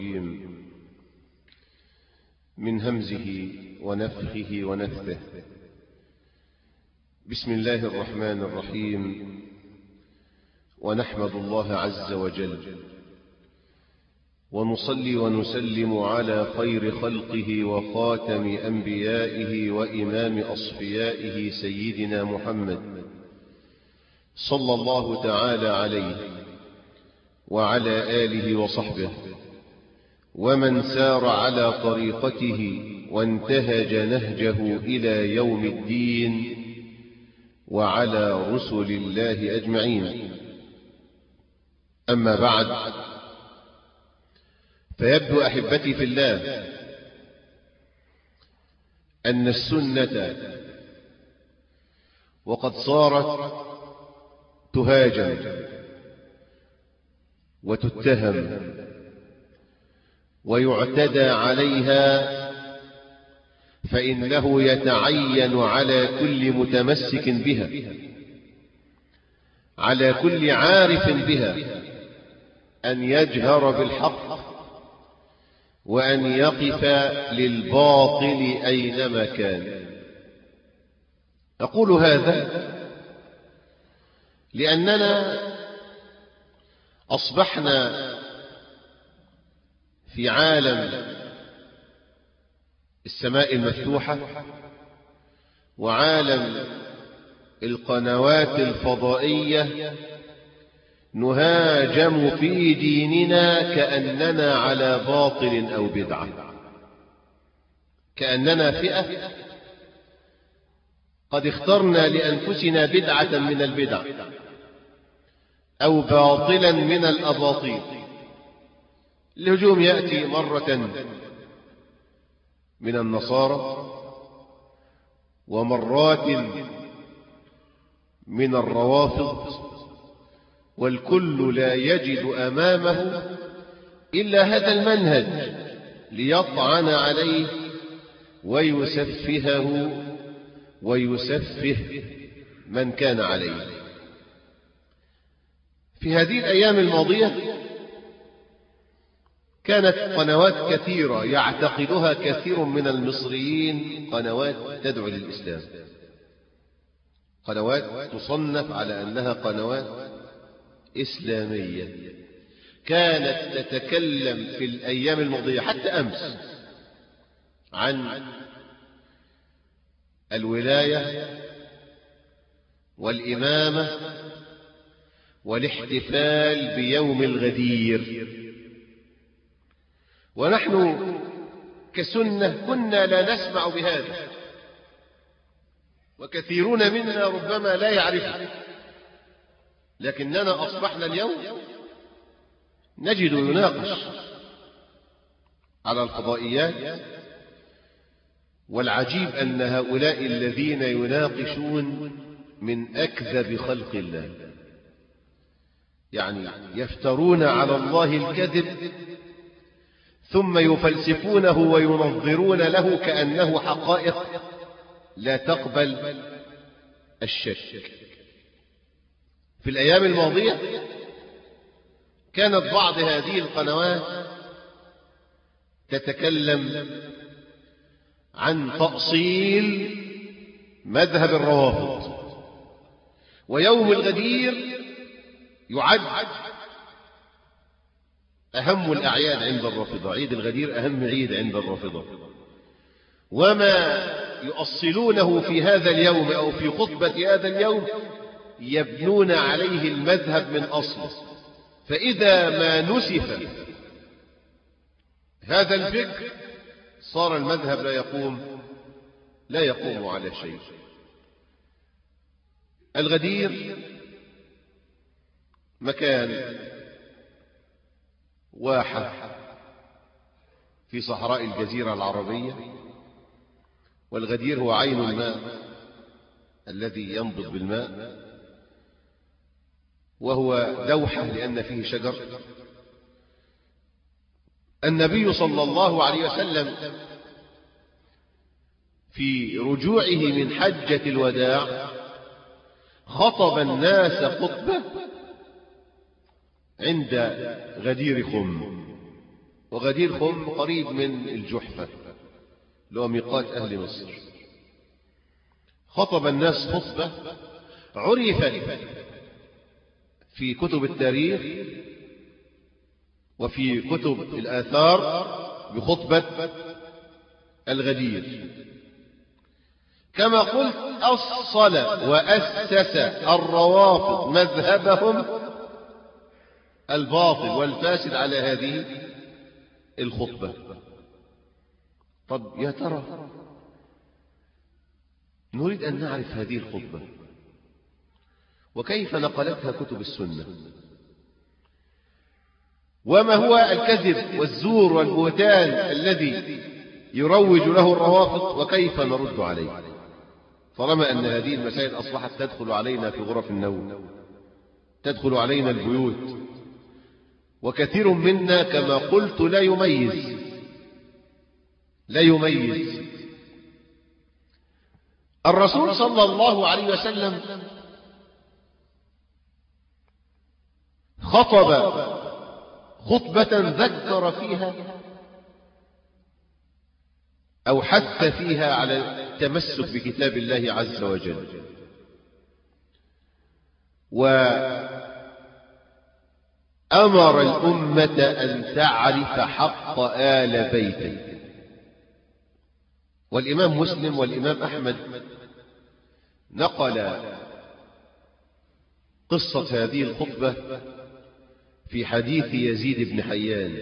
من همزه ونفخه ونفثه. بسم الله الرحمن الرحيم. ونحمد الله عز وجل ونصلي ونسلم على خير خلقه وخاتم أنبيائه وإمام أصفيائه سيدنا محمد صلى الله تعالى عليه وعلى آله وصحبه ومن سار على طريقته وانتهج نهجه إلى يوم الدين وعلى رسل الله أجمعين. أما بعد، فيبدو أحبتي في الله أن السنة وقد صارت تهاجم وتتهم ويعتدى عليها، فإنه يتعين على كل متمسك بها، على كل عارف بها، أن يجهر بالحق وأن يقف للباطل أينما كان. أقول هذا لأننا أصبحنا في عالم السماء المفتوحة وعالم القنوات الفضائية نهاجم في ديننا كأننا على باطل أو بدعة، كأننا فئة قد اخترنا لأنفسنا بدعة من البدع أو باطلا من الأباطيل. الهجوم يأتي مرة من النصارى ومرات من الروافض، والكل لا يجد أمامه إلا هذا المنهج ليطعن عليه ويسفهه ويسفه من كان عليه. في هذه الأيام الماضية كانت قنوات كثيرة يعتقدها كثير من المصريين قنوات تدعو للإسلام، قنوات تصنف على أنها قنوات إسلامية، كانت تتكلم في الأيام الماضية حتى أمس عن الولاية والإمامة والاحتفال بيوم الغدير. ونحن كسنة كنا لا نسمع بهذا، وكثيرون منا ربما لا يعرفه، لكننا أصبحنا اليوم نجد يناقش على الفضائيات، والعجيب أن هؤلاء الذين يناقشون من أكذب خلق الله، يعني يفترون على الله الكذب ثم يفلسفونه وينظرون له كأنه حقائق لا تقبل الشك. في الأيام الماضية كانت بعض هذه القنوات تتكلم عن تأصيل مذهب الروافض، ويوم الغدير يعد أهم الأعياد عند الرافضة، عيد الغدير أهم عيد عند الرافضة، وما يؤصلونه في هذا اليوم أو في خطبة هذا اليوم يبنون عليه المذهب من أصله. فإذا ما نسف هذا الفكر صار المذهب لا يقوم على شيء. الغدير مكان واحة في صحراء الجزيرة العربية، والغدير هو عين الماء الذي ينبض بالماء، وهو دوحة لأن فيه شجر. النبي صلى الله عليه وسلم في رجوعه من حجة الوداع خطب الناس خطبة عند غدير خم، وغدير خم قريب من الجحفة اللي هو ميقات أهل مصر. خطب الناس خطبة عرفت في كتب التاريخ وفي كتب الآثار بخطبة الغدير. كما قلت أصل وأسس الروافض مذهبهم الباطل والفاسد على هذه الخطبة. طب يا ترى نريد أن نعرف هذه الخطبة وكيف نقلتها كتب السنة، وما هو الكذب والزور والبهتان الذي يروج له الروافض وكيف نرد عليه، طالما أن هذه المسائل أصبحت تدخل علينا في غرف النوم، تدخل علينا البيوت، وكثير منا كما قلت لا يميز. الرسول صلى الله عليه وسلم خطب خطبة ذكر فيها أو حث فيها على التمسك بكتاب الله عز وجل، وأمر الأمة أن تعرف حق آل بيته. والإمام مسلم والإمام أحمد نقل قصة هذه الخطبة في حديث يزيد بن حيان.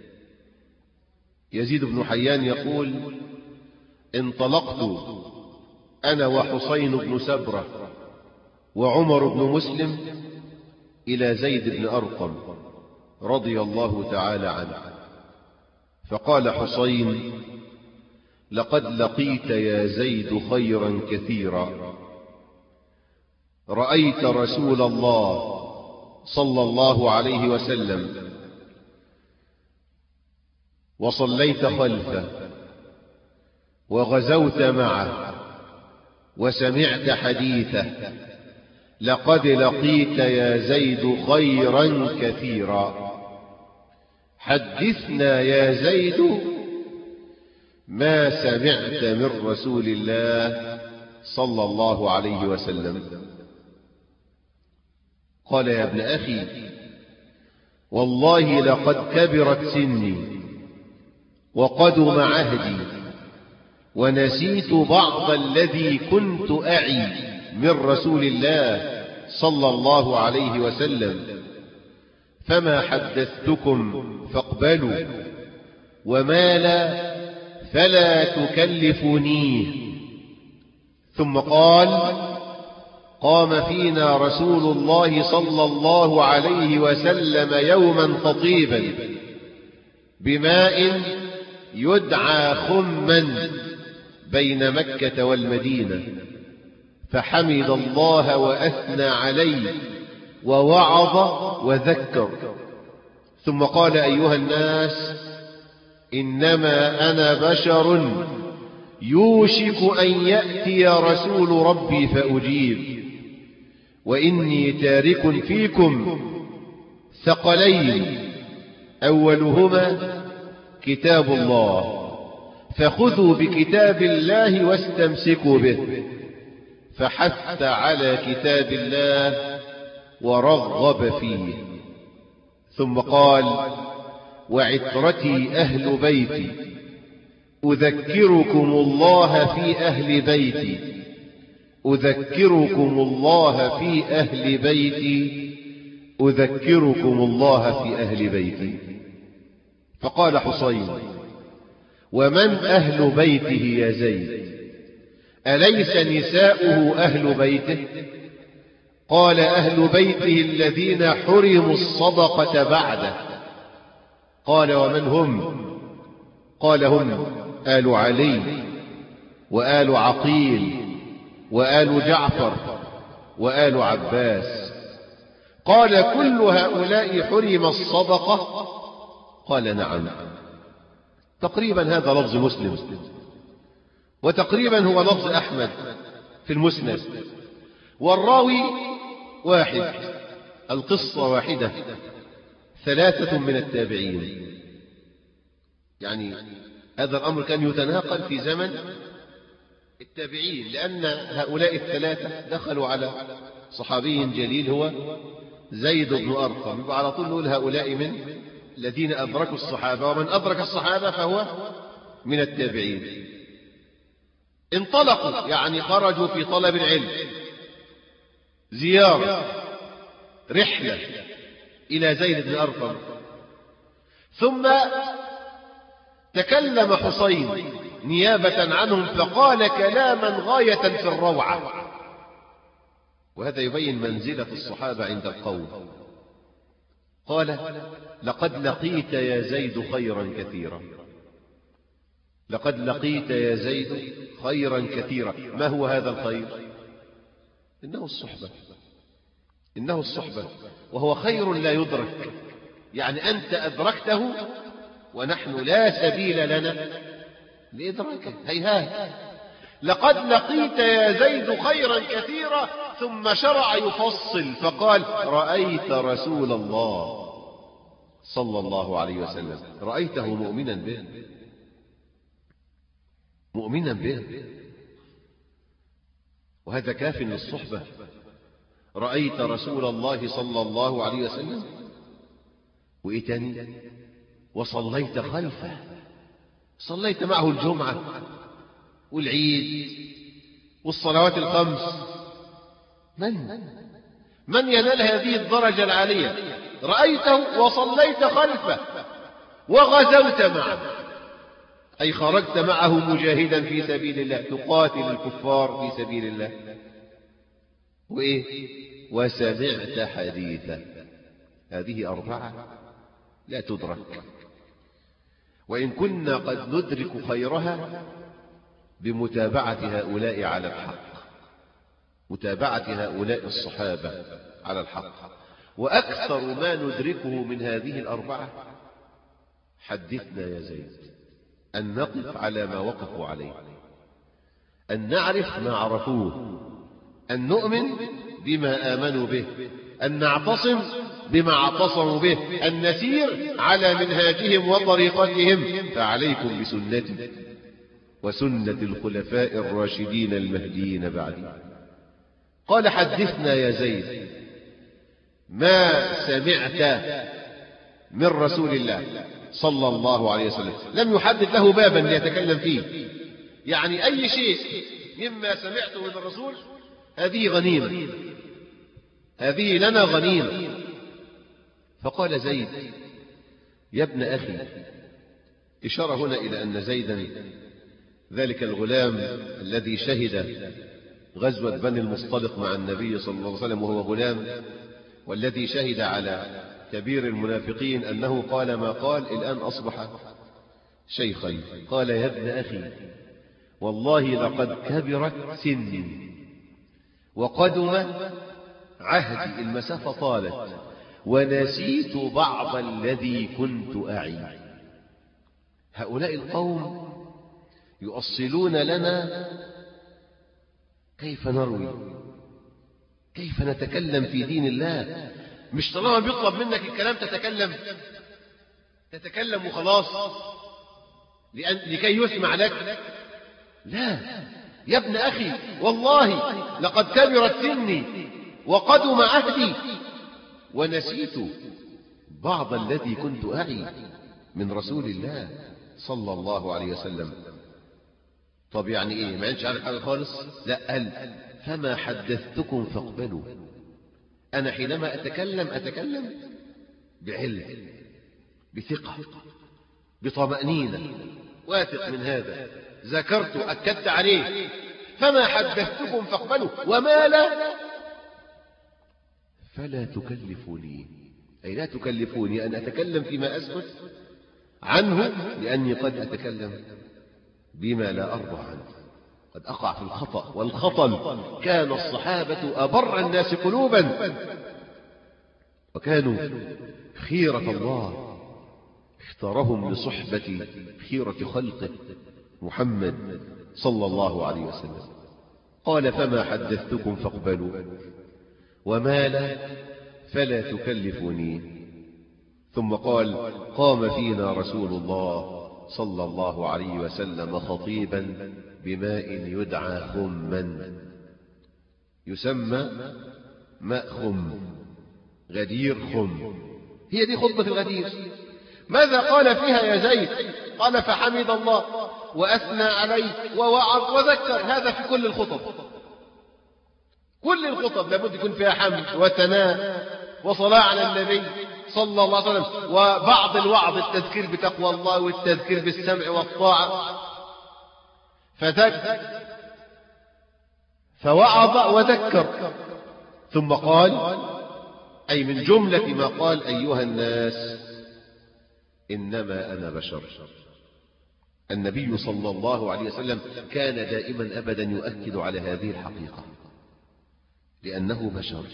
يزيد بن حيان يقول: انطلقت أنا وحسين بن سبرة وعمر بن مسلم إلى زيد بن أرقم رضي الله تعالى عنه، فقال حسين: لقد لقيت يا زيد خيرا كثيرا، رأيت رسول الله صلى الله عليه وسلم وصليت خلفه وغزوت معه وسمعت حديثه، لقد لقيت يا زيد خيرا كثيرا، حدثنا يا زيد ما سمعت من رسول الله صلى الله عليه وسلم. قال: يا ابن أخي، والله لقد كبرت سني وقدم عهدي ونسيت بعض الذي كنت أعي من رسول الله صلى الله عليه وسلم، فما حدثتكم فاقبلوا، وما لا فلا تكلفونيه. ثم قال: قام فينا رسول الله صلى الله عليه وسلم يوما خطيبا بماء يدعى خما بين مكة والمدينة، فحمد الله وأثنى عليه ووعظ وذكر، ثم قال: أيها الناس، إنما أنا بشر يوشك أن يأتي رسول ربي فأجيب، وإني تارك فيكم ثقلين، أولهما كتاب الله، فخذوا بكتاب الله واستمسكوا به. فحث على كتاب الله ورغب فيه. ثم قال: وعترتي أهل بيتي، أذكركم الله في أهل بيتي، أذكركم الله في أهل بيتي، أذكركم الله في أهل بيتي. فقال حسين: ومن أهل بيته يا زيد؟ أليس نساؤه أهل بيته؟ قال: أهل بيته الذين حرموا الصدقة بعده. قال: ومن هم؟ قال: هم آل علي وآل عقيل وآل جعفر وآل عباس. قال: كل هؤلاء حرم الصدقة؟ قال: نعم. تقريبا هذا لفظ مسلم، وتقريبا هو لفظ أحمد في المسند، والراوي واحد، القصة واحدة، ثلاثة من التابعين. يعني هذا الأمر كان يتناقل في زمن التابعين، لأن هؤلاء الثلاثة دخلوا على صحابي جليل هو زيد بن أرقم، يبقى على طول نقول هؤلاء من الذين أدركوا الصحابة، ومن أدرك الصحابة فهو من التابعين. انطلقوا يعني خرجوا في طلب العلم، زيارة، رحلة إلى زيد بن أرقم. ثم تكلم حسين نيابة عنهم فقال كلاما غاية في الروعة، وهذا يبين منزلة الصحابة عند القوم. قال لقد لقيت يا زيد خيرا كثيرا، لقد لقيت يا زيد خيرا كثيرا. ما هو هذا الخير؟ إنه الصحبة، إنه الصحبة، وهو خير لا يدرك. يعني أنت أدركته ونحن لا سبيل لنا لإدراكه، هيهات. لقد لقيت يا زيد خيرا كثيرا. ثم شرع يفصل فقال رأيت رسول الله صلى الله عليه وسلم، رأيته مؤمنا به، مؤمنا به، وهذا كاف للصحبة. رأيت رسول الله صلى الله عليه وسلم، وإيه تاني؟ وصليت خلفه، صليت معه الجمعة والعيد والصلوات الخمس. من ينال هذه الدرجة العالية؟ رأيته وصليت خلفه وغزوت معه، أي خرجت معه مجاهدا في سبيل الله، تقاتل الكفار في سبيل الله. وإيه؟ وسمعت حديثا. هذه أربعة لا تدرك، وإن كنا قد ندرك خيرها بمتابعة هؤلاء على الحق، متابعة هؤلاء الصحابة على الحق. وأكثر ما ندركه من هذه الأربعة حدثنا يا زيد، أن نقف على ما وقفوا عليه، أن نعرف ما عرفوه، أن نؤمن بما آمنوا به، أن نعتصم بما اعتصموا به، أن نسير على منهاجهم وطريقتهم. فعليكم بسنتي وسنة الخلفاء الراشدين المهديين بعدي. قال حدثنا يا زيد ما سمعت من رسول الله صلى الله عليه وسلم. لم يحدد له بابا ليتكلم فيه، يعني أي شيء مما سمعته من الرسول هذه غنيمة، هذه لنا غنيمة. فقال زيد يا ابن أخي، إشارة هنا إلى أن زيدا ذلك الغلام الذي شهد غزوة بني المصطلق مع النبي صلى الله عليه وسلم وهو غلام، والذي شهد على كبير المنافقين أنه قال ما قال، الآن أصبح شيخا. قال يا ابن أخي والله لقد كبرت سني وقدم عهدي، المسافة طالت، ونسيت بعض الذي كنت أعي. هؤلاء القوم يؤصلون لنا كيف نروي، كيف نتكلم في دين الله. مش طالما بيطلب منك الكلام تتكلم وخلاص لكي يسمع لك. لا يا ابن أخي والله لقد كبرت سني وقدم عهدي ونسيت بعض الذي كنت أعي من رسول الله صلى الله عليه وسلم. طب يعني ايه؟ ما انش عارف حاجة خالص؟ لا، قال فما حدثتكم فاقبلوا. أنا حينما أتكلم بعلم، بثقة، بطمأنينة، واثق من هذا، ذكرت أكدت عليه. فما حدثتكم فاقبلوا، وما لا فلا تكلفوني، أي لا تكلفوني أن أتكلم فيما أثبت عنه، لأني قد أتكلم بما لا أرضى عنه، قد أقع في الخطأ والخطل. كان الصحابة أبر الناس قلوبا، وكانوا خيرة الله، اختارهم لصحبة خيرة خلقه محمد صلى الله عليه وسلم. قال فما حدثتكم فاقبلوا، وما لا فلا تكلفوني. ثم قال قام فينا رسول الله صلى الله عليه وسلم خطيبا بماء يدعى خما، يسمى ماء خم، غدير خم. هي دي خطبة الغدير. ماذا قال فيها يا زيد؟ قال: فحمد الله وأثنى عليه ووعظ وذكر. هذا في كل الخطب. كل الخطب لابد يكون فيها حمد وثناء وصلاة على النبي صلى الله عليه وسلم، وبعض الوعظ التذكير بتقوى الله والتذكير بالسمع والطاعة. فذكر فوعظ وذكر، ثم قال، أي من جملة ما قال: أيها الناس إنما أنا بشر. النبي صلى الله عليه وسلم كان دائما أبدا يؤكد على هذه الحقيقة، لأنه بشر،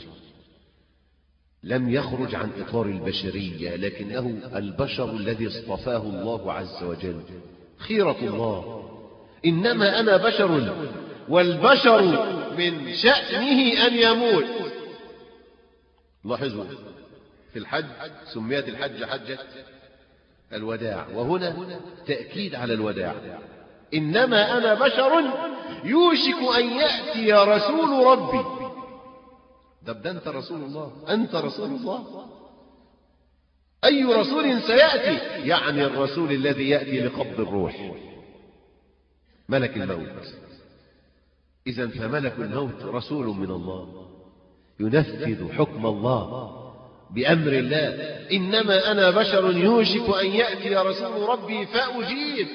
لم يخرج عن إطار البشرية، لكنه البشر الذي اصطفاه الله عز وجل، خيرة الله. إنما أنا بشر، والبشر من شأنه أن يموت. لاحظوا في الحج سميت الحج حجة الوداع، وهنا تأكيد على الوداع. إنما أنا بشر يوشك أن يأتي رسول ربي. ده أنت رسول الله، أنت رسول الله. أي رسول سيأتي؟ يعني الرسول الذي يأتي لقبض الروح، ملك الموت. إذن فملك الموت رسول من الله ينفذ حكم الله بأمر الله. إنما أنا بشر يوشك أن يأتي رسول ربي فأجيب.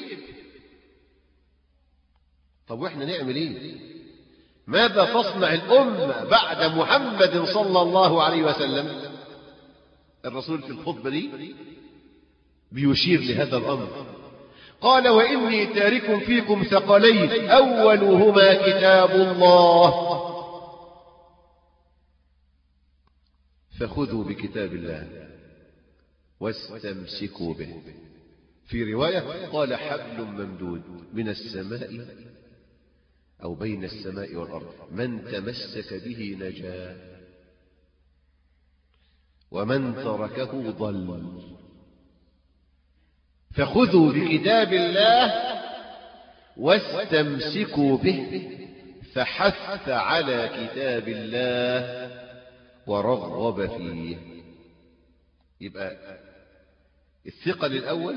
طب وإحنا نعمل إيه؟ ماذا تصنع الأمة بعد محمد صلى الله عليه وسلم؟ الرسول في الخطبة دي بيشير لهذا الأمر. قال: وإني تارك فيكم ثقلين أولهما كتاب الله فخذوا بكتاب الله واستمسكوا به. في رواية قال: حبل ممدود من السماء أو بين السماء والأرض، من تمسك به نجا ومن تركه ضل. فخذوا بكتاب الله واستمسكوا به. فحث على كتاب الله ورغب فيه. يبقى الثقل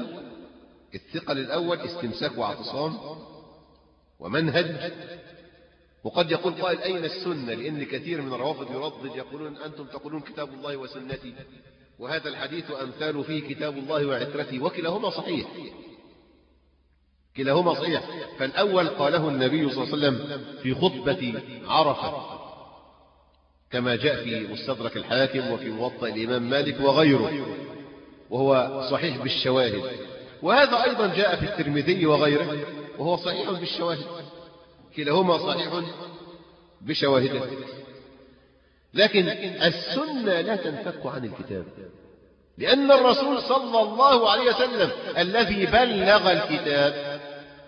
الأول استمساك واعتصام ومنهج. وقد يقول قائل: أين السنة؟ لأن كثير من الروافض يردد يقولون: أنتم تقولون كتاب الله وسنتي، وهذا الحديث أمثال فيه كتاب الله وعترتي. وكلاهما صحيح، كلاهما صحيح. فالأول قاله النبي صلى الله عليه وسلم في خطبة عرفة، كما جاء في مستدرك الحاكم وفي موطأ الإمام مالك وغيره، وهو صحيح بالشواهد. وهذا أيضا جاء في الترمذي وغيره وهو صحيح بالشواهد. كلاهما صحيح بشواهده. لكن السنة لا تنفك عن الكتاب، لأن الرسول صلى الله عليه وسلم الذي بلغ الكتاب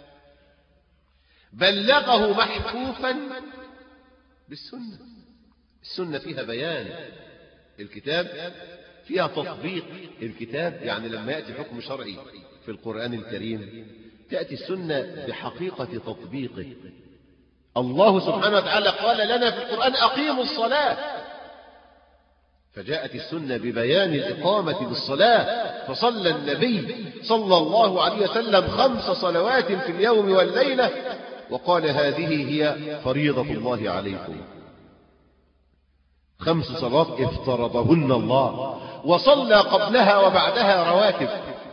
بلغه محفوفا بالسنة. السنة فيها بيان، الكتاب فيها تطبيق. الكتاب يعني لما يأتي حكم شرعي في القرآن الكريم تأتي السنة بحقيقة تطبيقه. الله سبحانه وتعالى قال لنا في القرآن: أقيموا الصلاة، فجاءت السنة ببيان الإقامة بالصلاة. فصلى النبي صلى الله عليه وسلم 5 صلوات في اليوم والليلة، وقال: هذه هي فريضة الله عليكم. 5 صلوات افترضهن الله، وصلى قبلها وبعدها رواتب،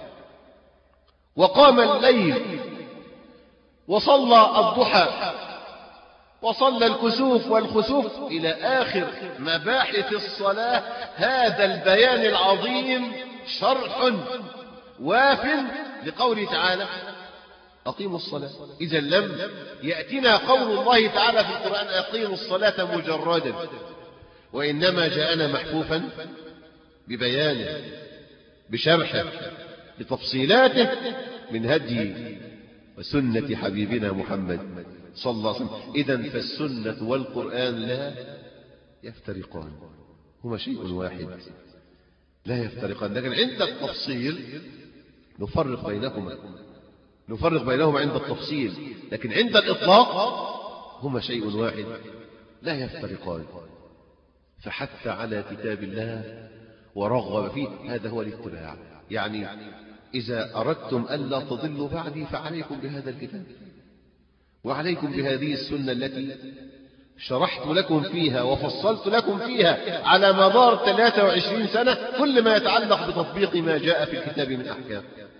وقام الليل، وصلى الضحى، وصلى الكسوف والخسوف إلى آخر مباحث الصلاة. هذا البيان العظيم شرح واف لقوله تعالى: أقيموا الصلاة. إذا لم يأتنا قول الله تعالى في القرآن: أقيموا الصلاة مجردا، وإنما جاءنا محفوفا ببيانه، بشرحه، بتفصيلاته من هدي وسنة حبيبنا محمد صلى الله عليه وسلم. إذن فالسنة والقرآن لا يفترقان، هما شيء واحد لا يفترقان. لكن عند التفصيل نفرق بينهما. نفرق بينهما عند التفصيل، لكن عند الإطلاق هما شيء واحد لا يفترقان. فحث على كتاب الله ورغب فيه، هذا هو الاتباع. يعني إذا أردتم ألا تضلوا بعدي فعليكم بهذا الكتاب، وعليكم بهذه السنة التي شرحت لكم فيها وفصلت لكم فيها على مدار 23 سنة كل ما يتعلق بتطبيق ما جاء في الكتاب من أحكام.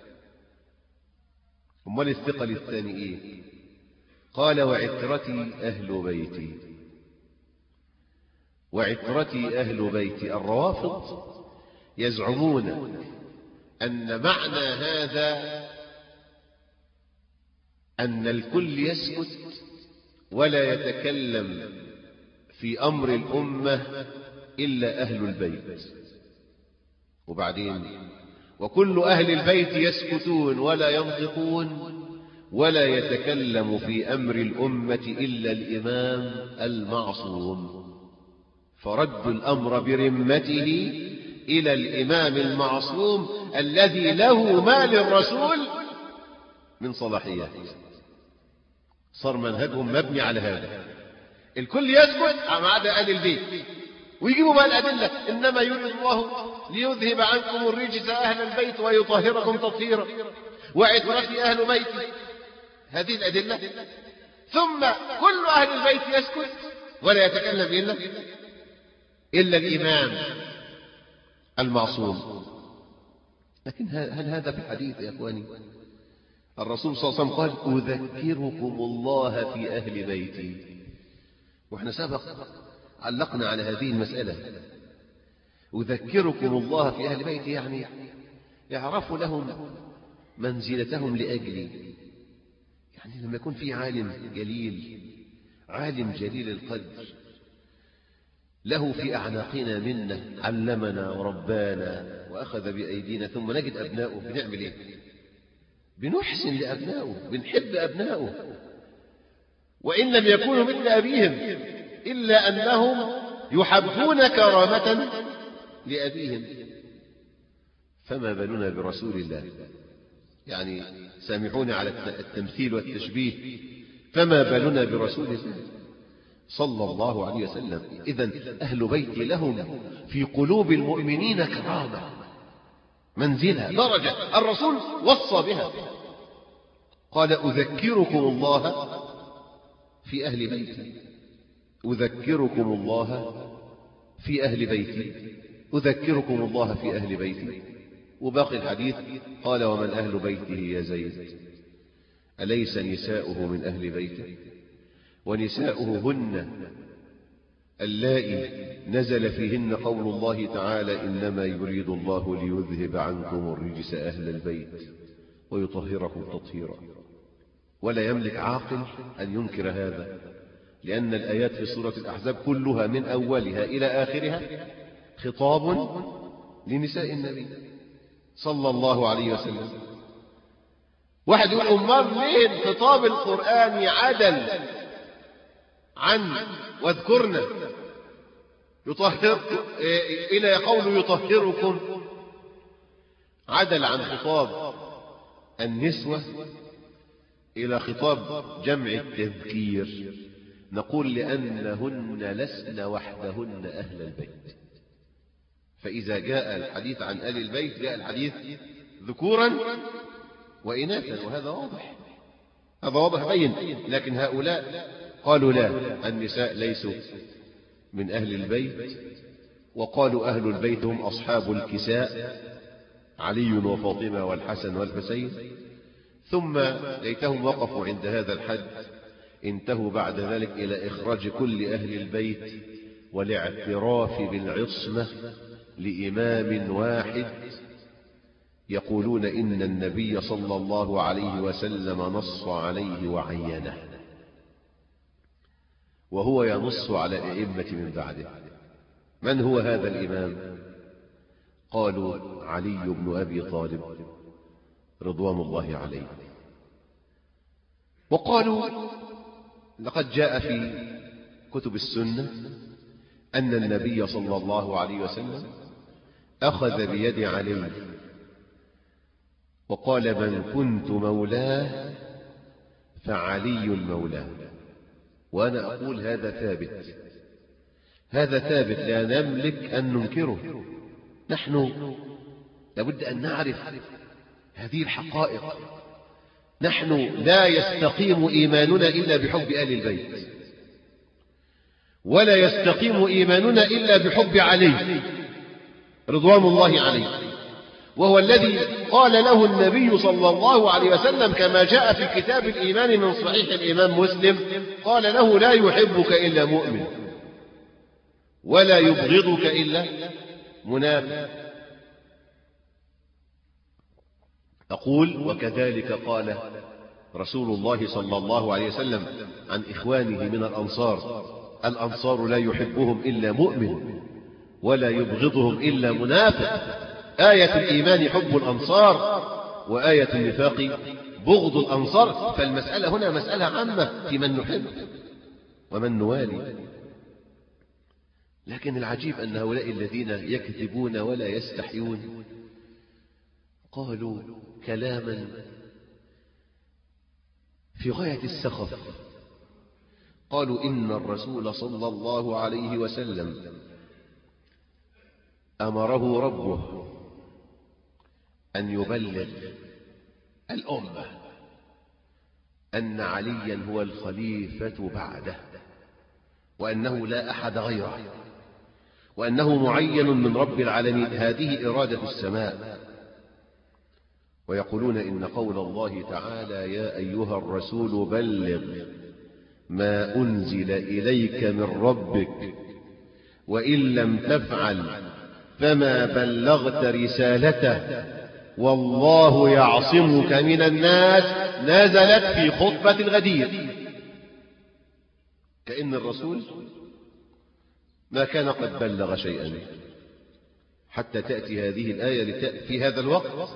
أمال الثقل الثاني إيه؟ قال وعترتي أهل بيتي. وعترتي أهل بيتي. الروافض يزعمون أن معنى هذا أن الكل يسكت ولا يتكلم في أمر الأمة إلا أهل البيت، وبعدين وكل أهل البيت يسكتون ولا ينطقون ولا يتكلم في أمر الأمة إلا الإمام المعصوم، فرد الأمر برمته إلى الإمام المعصوم الذي له ما للرسول من صلاحيات. صار منهجهم مبني على هذا، الكل يسكت ما عدا أهل البيت، ويجيبوا بقى الأدلة: إنما يريد الله ليذهب عنكم الرجس أهل البيت ويطهركم تطهيرا، وعترتي أهل بيتي، هذه الأدلة. ثم كل أهل البيت يسكت ولا يتكلم إلا الإمام المعصوم. لكن هل هذا في الحديث يا أخواني؟ الرسول صلى الله عليه وسلم قال أذكركم الله في أهل بيتي، وإحنا سبق علقنا على هذه المسألة. أذكركم الله في أهل بيتي يعني يعرفوا لهم منزلتهم لأجلي. يعني لما يكون في عالم جليل، عالم جليل القدر، له في أعناقنا منه، علمنا وربانا وأخذ بأيدينا، ثم نجد أبناؤه، بنعمل إيه؟ بنحسن لأبنائه، بنحب أبنائه، وإن لم يكونوا مثل أبيهم إلا أنهم يحبون كرامة لأبيهم. فما بالنا برسول الله؟ يعني سامحوني على التمثيل والتشبيه، فما بالنا برسول الله صلى الله عليه وسلم؟ إذن أهل بيتي لهم في قلوب المؤمنين كرامة، منزلة، درجة الرسول وصى بها. قال أذكركم الله في أهل بيتي، أذكركم الله في أهل بيتي، أذكركم الله في أهل بيتي. وباقي الحديث قال ومن أهل بيته يا زيد؟ أليس نساؤه من أهل بيته؟ ونساؤه هن اللائي نزل فيهن قول الله تعالى إنما يريد الله ليذهب عنكم الرجس أهل البيت ويطهركم تطهيرا. ولا يملك عاقل أن ينكر هذا، لأن الآيات في سورة الأحزاب كلها من أولها إلى آخرها خطاب لنساء النبي صلى الله عليه وسلم. واحد يقول أمال ليه الخطاب القرآني عدل عن واذكرنا يطهركم إلى قول يطهركم، عدل عن خطاب النسوة إلى خطاب جمع التذكير؟ نقول لأنهن لسن وحدهن أهل البيت، فإذا جاء الحديث عن أهل البيت جاء الحديث ذكورا وإناثا، وهذا واضح، هذا واضح بين. لكن هؤلاء قالوا لا، النساء ليسوا من أهل البيت، وقالوا أهل البيت هم أصحاب الكساء، علي وفاطمة والحسن والحسين. ثم ليتهم وقفوا عند هذا الحد، انتهوا بعد ذلك إلى إخراج كل أهل البيت والاعتراف بالعصمة لإمام واحد، يقولون إن النبي صلى الله عليه وسلم نص عليه وعينه، وهو ينص على الأئمة من بعده. من هو هذا الإمام؟ قالوا علي بن أبي طالب رضوان الله عليه. وقالوا لقد جاء في كتب السنة أن النبي صلى الله عليه وسلم أخذ بيد علي وقال من كنت مولاه فعلي مولاه. وأنا أقول هذا ثابت، هذا ثابت لا نملك أن ننكره. نحن لابد أن نعرف هذه الحقائق. نحن لا يستقيم إيماننا إلا بحب آل البيت، ولا يستقيم إيماننا إلا بحب علي رضوان الله عليه، وهو الذي قال له النبي صلى الله عليه وسلم كما جاء في كتاب الإيمان من صحيح الإمام مسلم، قال له لا يحبك إلا مؤمن ولا يبغضك إلا منافق. أقول وكذلك قال رسول الله صلى الله عليه وسلم عن إخوانه من الأنصار: الأنصار لا يحبهم إلا مؤمن ولا يبغضهم إلا منافق. آية الإيمان حب الأنصار، وآية النفاق بغض الأنصار. فالمسألة هنا مسألة عامة في من نحب ومن نوالي. لكن العجيب أن هؤلاء الذين يكذبون ولا يستحيون قالوا كلاما في غاية السخف. قالوا إن الرسول صلى الله عليه وسلم أمره ربه أن يبلغ الأمة أن عليا هو الخليفة بعده، وأنه لا أحد غيره، وأنه معين من رب العالمين. هذه إرادة السماء. ويقولون إن قول الله تعالى يا أيها الرسول بلغ ما أنزل إليك من ربك وإن لم تفعل فما بلغت رسالته والله يعصمك من الناس نزلت في خطبة الغدير. كأن الرسول ما كان قد بلغ شيئا حتى تأتي هذه الآية في هذا الوقت.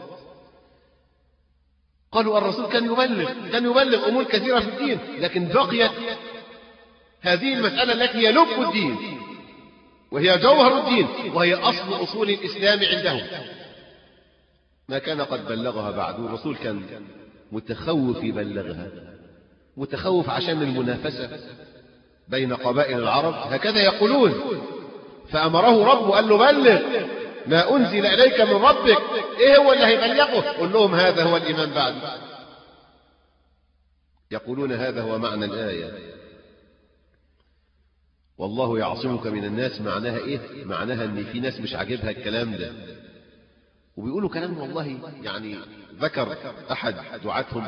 قالوا الرسول كان يبلغ أمور كثيرة في الدين، لكن بقيت هذه المسألة التي هي لب الدين وهي جوهر الدين وهي أصل أصول الإسلام عندهم، ما كان قد بلغها بعد. الرسول كان متخوف يبلغها، متخوف عشان المنافسة بين قبائل العرب، هكذا يقولون. فأمره ربه قال له بلغ ما أنزل إليك من ربك. إيه هو اللي هيبلغه؟ قل لهم هذا هو الإيمان بعد. يقولون هذا هو معنى الآية والله يعصمك من الناس. معناها إيه؟ معناها أن في ناس مش عاجبها الكلام ده وبيقولوا كلام والله يعني ذكر أحد دعاتهم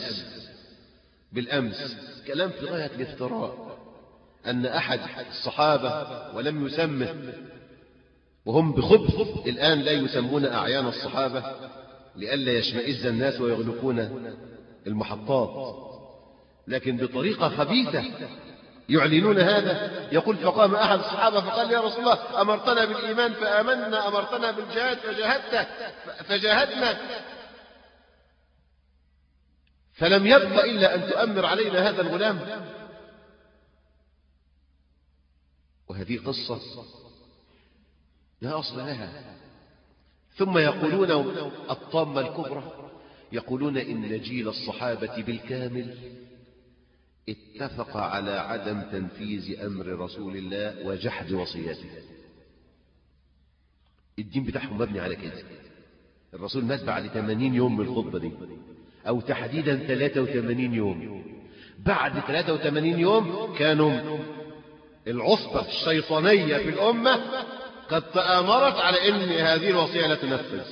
بالأمس كلام في غاية الافتراء، أن أحد الصحابة ولم يسمه، وهم بخبث الآن لا يسمون أعيان الصحابة لئلا يشمئز الناس ويغلقون المحطات، لكن بطريقة خبيثة يعلنون هذا. يقول فقام أحد الصحابة فقال يا رسول الله أمرتنا بالإيمان فآمنا، أمرتنا بالجهاد فجاهدنا، فلم يبق إلا أن تؤمر علينا هذا الغلام. وهذه قصة لا أصل لها. ثم يقولون الطامة الكبرى، يقولون إن جيل الصحابة بالكامل اتفق على عدم تنفيذ أمر رسول الله وجحد وصيته. الدين بتاعهم مبني على كده. الرسول مات بعد 80 يوم من الخطبة دي، أو تحديدا 83 يوم. بعد 83 يوم كانوا العصبة الشيطانية في الأمة قد تآمرت على أن هذه الوصية لا تنفذ.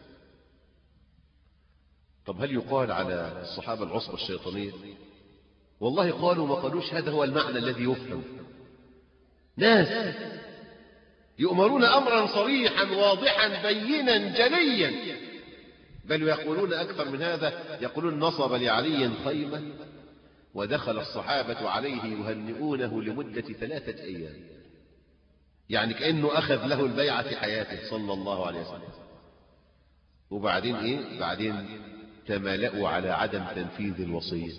طب هل يقال على الصحابة العصبة الشيطانية؟ والله قالوا ما قالوش هذا هو المعنى الذي يفهم. ناس يؤمرون أمرا صريحا واضحا بينا جليا، بل يقولون أكثر من هذا، يقولون نصب لعلي خيمة ودخل الصحابة عليه يهنئونه لمدة 3 أيام، يعني كأنه أخذ له البيعة في حياته صلى الله عليه وسلم. وبعدين إيه؟ بعدين تمالأوا على عدم تنفيذ الوصية.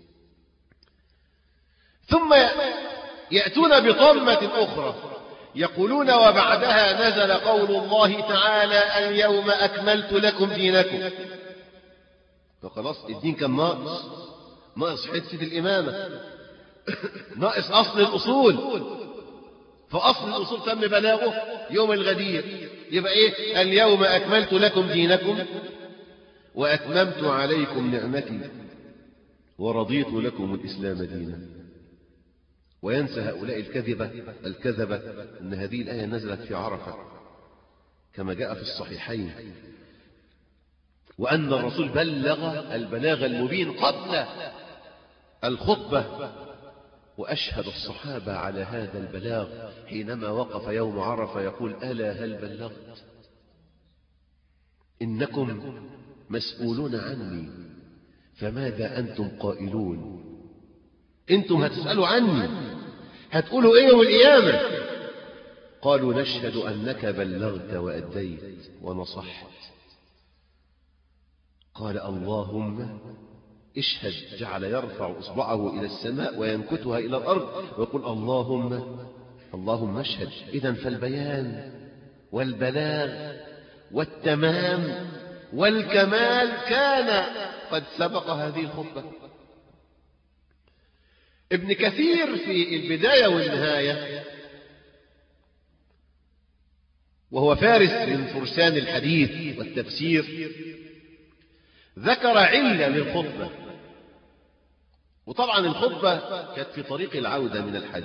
ثم يأتون بطمة أخرى يقولون وبعدها نزل قول الله تعالى اليوم أكملت لكم دينكم. فخلاص الدين كان ناقص حتة الإمامة، ناقص أصل الأصول، فأصل الأصول تم بلاغه يوم الغدير. يبقى إيه؟ اليوم أكملت لكم دينكم وأتممت عليكم نعمتي ورضيت لكم الإسلام دينا. وينسى هؤلاء الكذبة أن هذه الآية نزلت في عرفة كما جاء في الصحيحين، وأن الرسول بلغ البلاغ المبين قبل الخطبة، وأشهد الصحابة على هذا البلاغ حينما وقف يوم عرفة يقول: ألا هل بلغت؟ إنكم مسؤولون عني فماذا أنتم قائلون؟ أنتم هتسألوا عني، هتقولوا إيه يوم القيامة؟ قالوا: نشهد أنك بلغت وأديت ونصحت. قال: اللهم اشهد. جعل يرفع إصبعه إلى السماء وينكتها إلى الأرض ويقول: اللهم اشهد. إذن فالبيان والبلاغ والتمام والكمال كان قد سبق هذه الخطبة. ابن كثير في البداية والنهاية، وهو فارس من فرسان الحديث والتفسير، ذكر علة للخطبة. وطبعا الخطبة كانت في طريق العودة من الحج،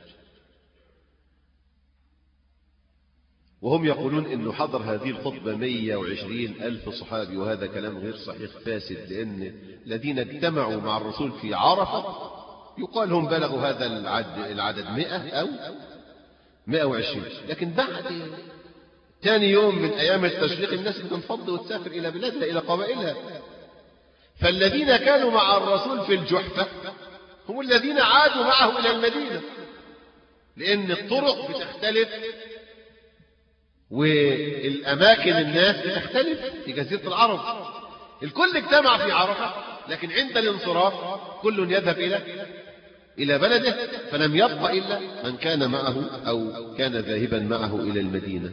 وهم يقولون إنه حضر هذه الخطبة 120,000 صحابي، وهذا كلام غير صحيح فاسد، لأن الذين اجتمعوا مع الرسول في عرفة يقال هم بلغوا هذا العدد 100 أو 120. لكن بعد ثاني يوم من أيام التشريق الناس بتنفض وتسافر إلى بلادها إلى قبائلها، فالذين كانوا مع الرسول في الجحفة هم الذين عادوا معه إلى المدينة، لأن الطرق بتختلف والأماكن الناس بتختلف في جزيرة العرب. الكل اجتمع في عرفة، لكن عند الانصراف كل يذهب إلى بلده، فلم يبق إلا من كان معه أو كان ذاهبا معه إلى المدينة.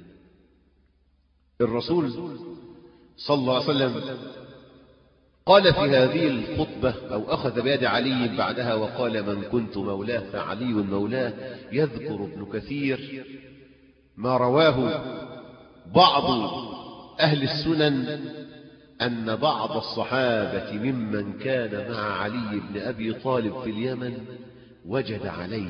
الرسول صلى الله عليه وسلم قال في هذه الخطبة، أو أخذ بيد علي بعدها وقال: من كنت مولاه فعلي مولاه. يذكر ابن كثير ما رواه بعض أهل السنن أن بعض الصحابة ممن كان مع علي بن أبي طالب في اليمن وجد عليه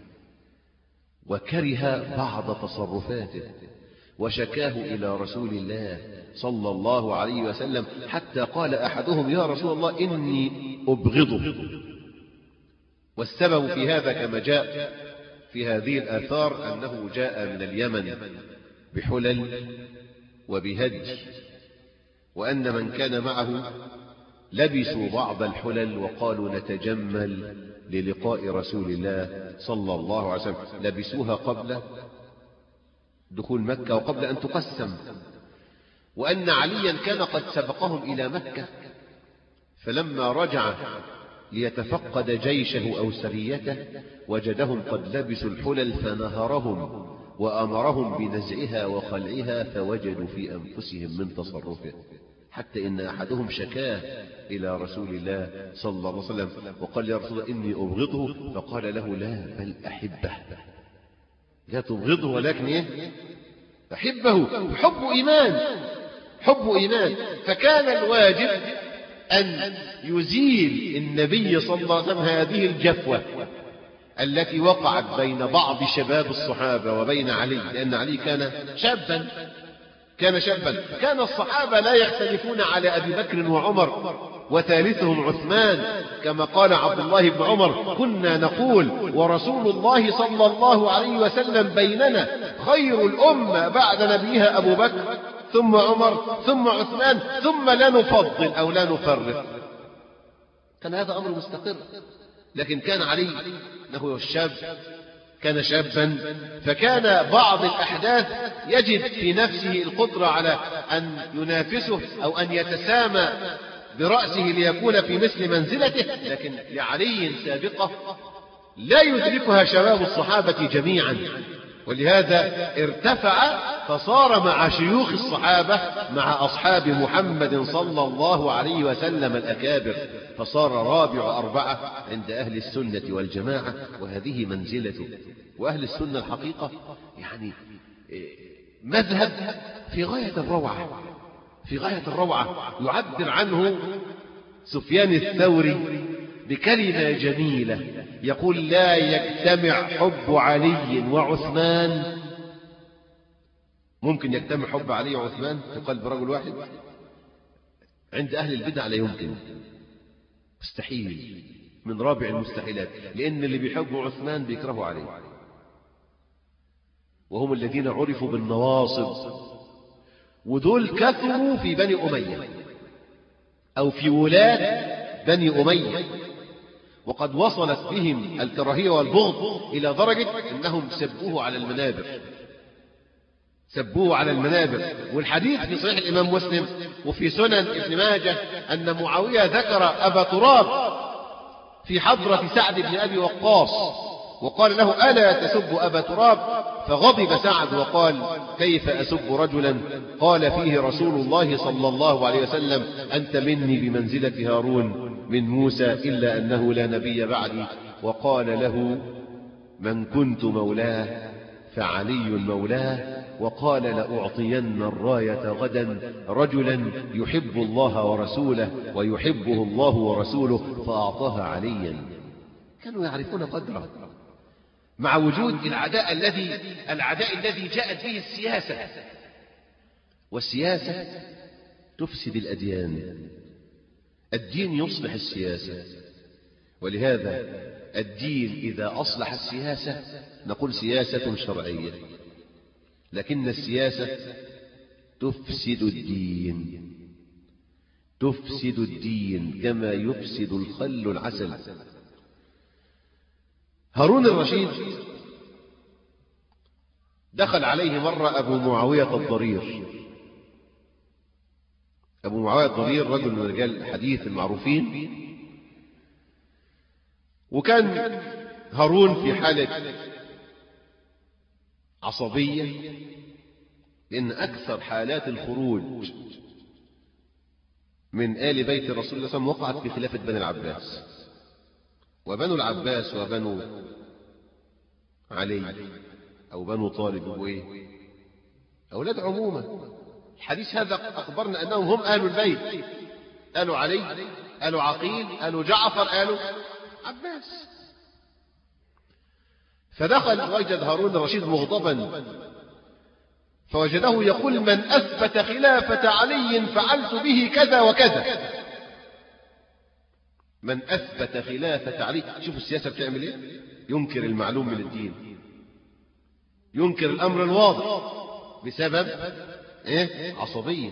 وكره بعض تصرفاته وشكاه إلى رسول الله صلى الله عليه وسلم، حتى قال أحدهم: يا رسول الله إني أبغضه. والسبب في هذا كما جاء في هذه الآثار أنه جاء من اليمن بحلل وبهدي، وأن من كان معه لبسوا بعض الحلل وقالوا نتجمل للقاء رسول الله صلى الله عليه وسلم، لبسوها قبل دخول مكة وقبل أن تقسم. وأن عليا كان قد سبقهم إلى مكة، فلما رجع ليتفقد جيشه أو سريته وجدهم قد لبسوا الحلل فنهرهم وأمرهم بنزعها وخلعها، فوجدوا في أنفسهم من تصرفه، حتى إن أحدهم شكاه إلى رسول الله صلى الله عليه وسلم وقال: يا رسول الله إني أبغضه. فقال له: لا، بل أحبه. لا تبغضه ولكن أحبه. حب إيمان. فكان الواجب أن يزيل النبي صلى الله عليه وسلم هذه الجفوة التي وقعت بين بعض شباب الصحابة وبين علي، لأن علي كان شابا. كان الصحابة لا يختلفون على أبي بكر وعمر وثالثهم عثمان، كما قال عبد الله بن عمر: كنا نقول ورسول الله صلى الله عليه وسلم بيننا خير الأمة بعد نبيها أبو بكر ثم عمر ثم عثمان ثم لا نفضل أو لا نفرق. كان هذا أمر مستقر. لكن كان علي له الشاب، كان شابا، فكان بعض الأحداث يجد في نفسه القدرة على أن ينافسه أو أن يتسامى برأسه ليكون في مثل منزلته، لكن لعلي سابقة لا يدركها شباب الصحابة جميعا، ولهذا ارتفع فصار مع شيوخ الصحابة مع أصحاب محمد صلى الله عليه وسلم الأكابر، فصار رابع أربعة عند أهل السنة والجماعة، وهذه منزلته. وأهل السنة الحقيقة يعني مذهب في غاية الروعة، في غاية الروعة. يعبر عنه سفيان الثوري بكلمة جميلة، يقول: لا يجتمع حب علي وعثمان. ممكن يجتمع حب علي وعثمان في قلب رجل واحد؟ عند أهل البدع لا يمكن، مستحيل، من رابع المستحيلات، لأن اللي بيحبوا عثمان بيكرهوا علي، وهم الذين عرفوا بالنواصب، ودول كثروا في بني أمية أو في ولاة بني أمية، وقد وصلت بهم الكراهية والبغض إلى درجة أنهم سبوه على المنابر، سبوه على المنابر. والحديث في صحيح الإمام مسلم وفي سنن ابن ماجه أن معاوية ذكر أبا تراب في حضرة سعد بن أبي وقاص وقال له: ألا تسب أبا تراب؟ فغضب سعد وقال: كيف أسب رجلا قال فيه رسول الله صلى الله عليه وسلم: أنت مني بمنزلة هارون من موسى إلا أنه لا نبي بعدي. وقال له: من كنت مولاه فعلي مولاه. وقال: لأعطين الراية غدا رجلا يحب الله ورسوله ويحبه الله ورسوله، فأعطاها عليا. كانوا يعرفون قدره مع وجود العداء الذي جاءت به السياسة، والسياسة تفسد الأديان، الدين يصلح السياسة. ولهذا الدين إذا أصلح السياسة نقول سياسة شرعية، لكن السياسة تفسد الدين، تفسد الدين كما يفسد الخل العسل. هارون الرشيد دخل عليه مرة أبو معاوية الضرير. أبو معاوية الضرير رجل من رجال الحديث المعروفين، وكان هارون في حالة عصبية، لأن أكثر حالات الخروج من آل بيت الرسول صلى الله عليه وسلم وقعت في خلافة بني العباس، وبنو العباس وبنو علي أو بنو طالب وإيه أولاد عمومة. الحديث هذا أخبرنا أنهم هم آل البيت، آل علي، آل عقيل، آل جعفر، آل عباس. فدخل وجد هارون الرشيد مغضبا، فوجده يقول: من أثبت خلافة علي فعلت به كذا وكذا. من أثبت خلافة علي. شوفوا السياسة بتعمل إيه؟ ينكر المعلوم من الدين، ينكر الأمر الواضح بسبب إيه؟ عصبية.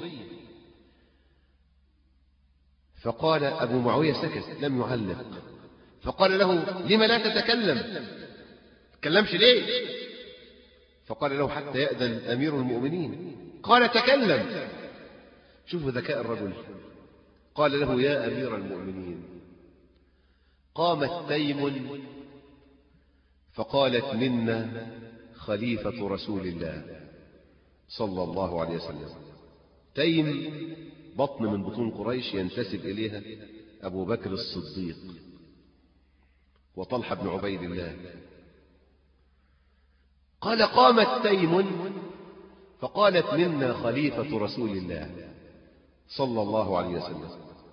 فقال أبو معاوية سكت لم يعلق، فقال له: لم لا تتكلم؟ تكلمش ليه؟ فقال له: حتى يأذن أمير المؤمنين. قال: تكلم. شوفوا ذكاء الرجل. قال له: يا أمير المؤمنين، قامت تيم فقالت: منا خليفة رسول الله صلى الله عليه وسلم. تيم بطن من بطون قريش ينتسب إليها أبو بكر الصديق وطلحة بن عبيد الله. قال: قامت تيم فقالت: منا خليفة رسول الله صلى الله عليه وسلم،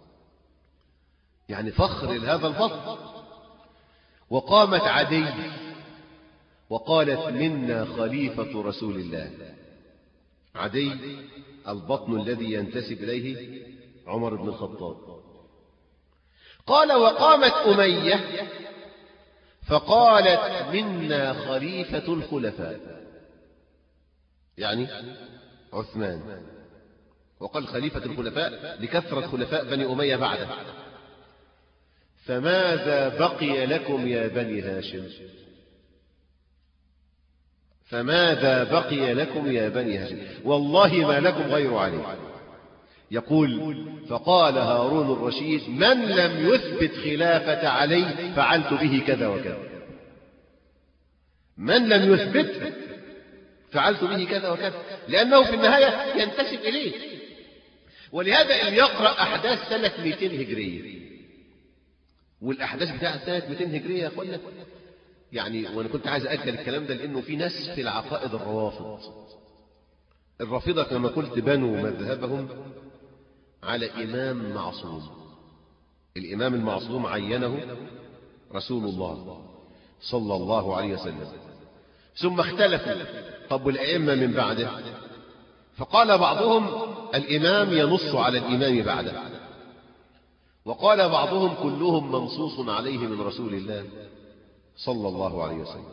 يعني فخر لهذا الفضل. وقامت عدي وقالت: منا خليفة رسول الله. عدي البطن الذي ينتسب إليه عمر بن الخطاب. قال: وقامت أمية فقالت: منا خليفة الخلفاء، يعني عثمان. وقال خليفة الخلفاء لكثرة خلفاء بني أمية بعده. فماذا بقي لكم يا بني هاشم؟ فماذا بقي لكم يا بني هاشم؟ والله ما لكم غير علي. يقول: فقال هارون الرشيد: من لم يثبت خلافة علي فعلت به كذا وكذا. من لم يثبت فعلت به كذا وكذا، لأنه في النهاية ينتسب إليه. ولهذا إن يقرأ أحداث سنة 200 هجرية، والأحداث بتاعت سنة 200 هجرية يا أخوانا يعني، وأنا كنت عايز أأكد الكلام ده لأنه في ناس في العقائد الرافضة كما قلت بنوا مذهبهم على إمام معصوم. الإمام المعصوم عينه رسول الله صلى الله عليه وسلم، ثم اختلفوا طب والأئمة من بعده، فقال بعضهم الإمام ينص على الإمام بعده، وقال بعضهم كلهم منصوص عليه من رسول الله صلى الله عليه وسلم.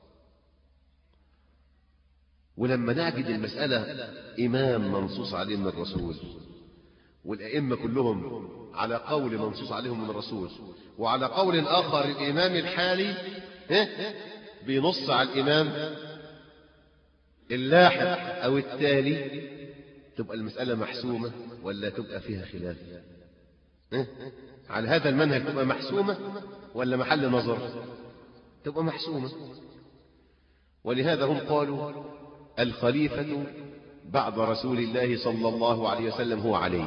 ولما نجد المسألة إمام منصوص عليه من الرسول، والأئمة كلهم على قول منصوص عليهم من الرسول، وعلى قول آخر الإمام الحالي بينص على الإمام اللاحق أو التالي، تبقى المسألة محسومة ولا تبقى فيها خلاف؟ على هذا المنهج تبقى محسومة ولا محل نظر؟ تبقى محسومة. ولهذا هم قالوا الخليفة بعد رسول الله صلى الله عليه وسلم هو علي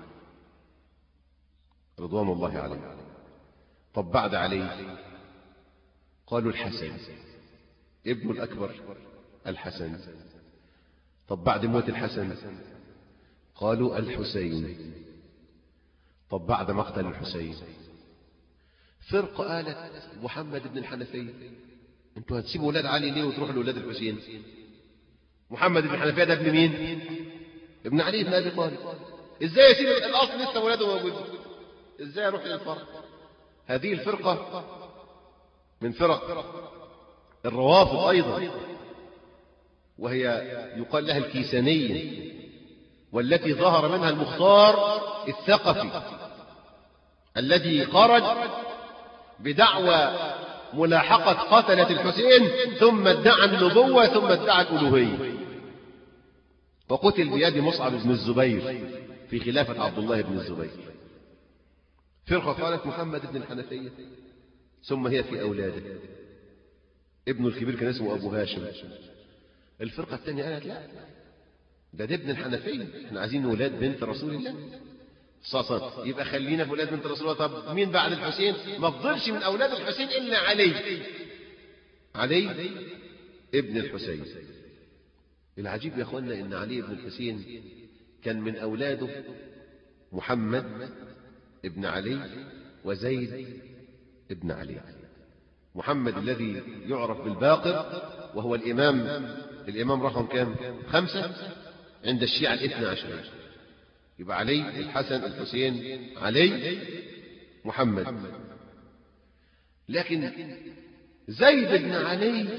رضوان الله عليه. طب بعد علي قالوا الحسن ابن الأكبر الحسن. طب بعد موت الحسن قالوا الحسين. طب بعد مقتل الحسين فرقة قالت محمد بن الحنفية. انتوا هتسيبوا ولاد علي ليه وتروحوا لولاد الحسين؟ محمد بن الحنفية ده ابن مين؟ ابن علي بن أبي طالب. ازاي يسيب الأصل لسه ولاده موجود؟ ازاي يروح للفرق؟ هذه الفرقة من فرق الروافض أيضا، وهي يقال لها الكيسانية، والتي ظهر منها المختار الثقفي الذي خرج بدعوى ملاحقة قتلة الحسين، ثم ادعى النبوة ثم ادعى الألوهية، وقتل بيد مصعب بن الزبير في خلافة عبد الله بن الزبير. فرقة قالت محمد بن الحنفية، ثم هي في أولاده. ابنه الكبير كان اسمه أبو هاشم. الفرقة الثانية قالت لا، ده ابن الحنفية، احنا عايزين ولاد بنت رسول الله صلى الله عليه وسلم، يبقى خلينا في ولاد بنت رسول الله. طب مين بعد الحسين؟ ما فضلش من أولاد الحسين إلا علي ابن الحسين. العجيب يا أخوانا إن علي ابن الحسين كان من أولاده محمد ابن علي وزيد ابن علي. محمد الذي يعرف بالباقر، وهو الإمام رقم كام؟ 5 عند الشيعة 12. يبقى علي الحسن الحسين علي محمد. لكن زيد بن علي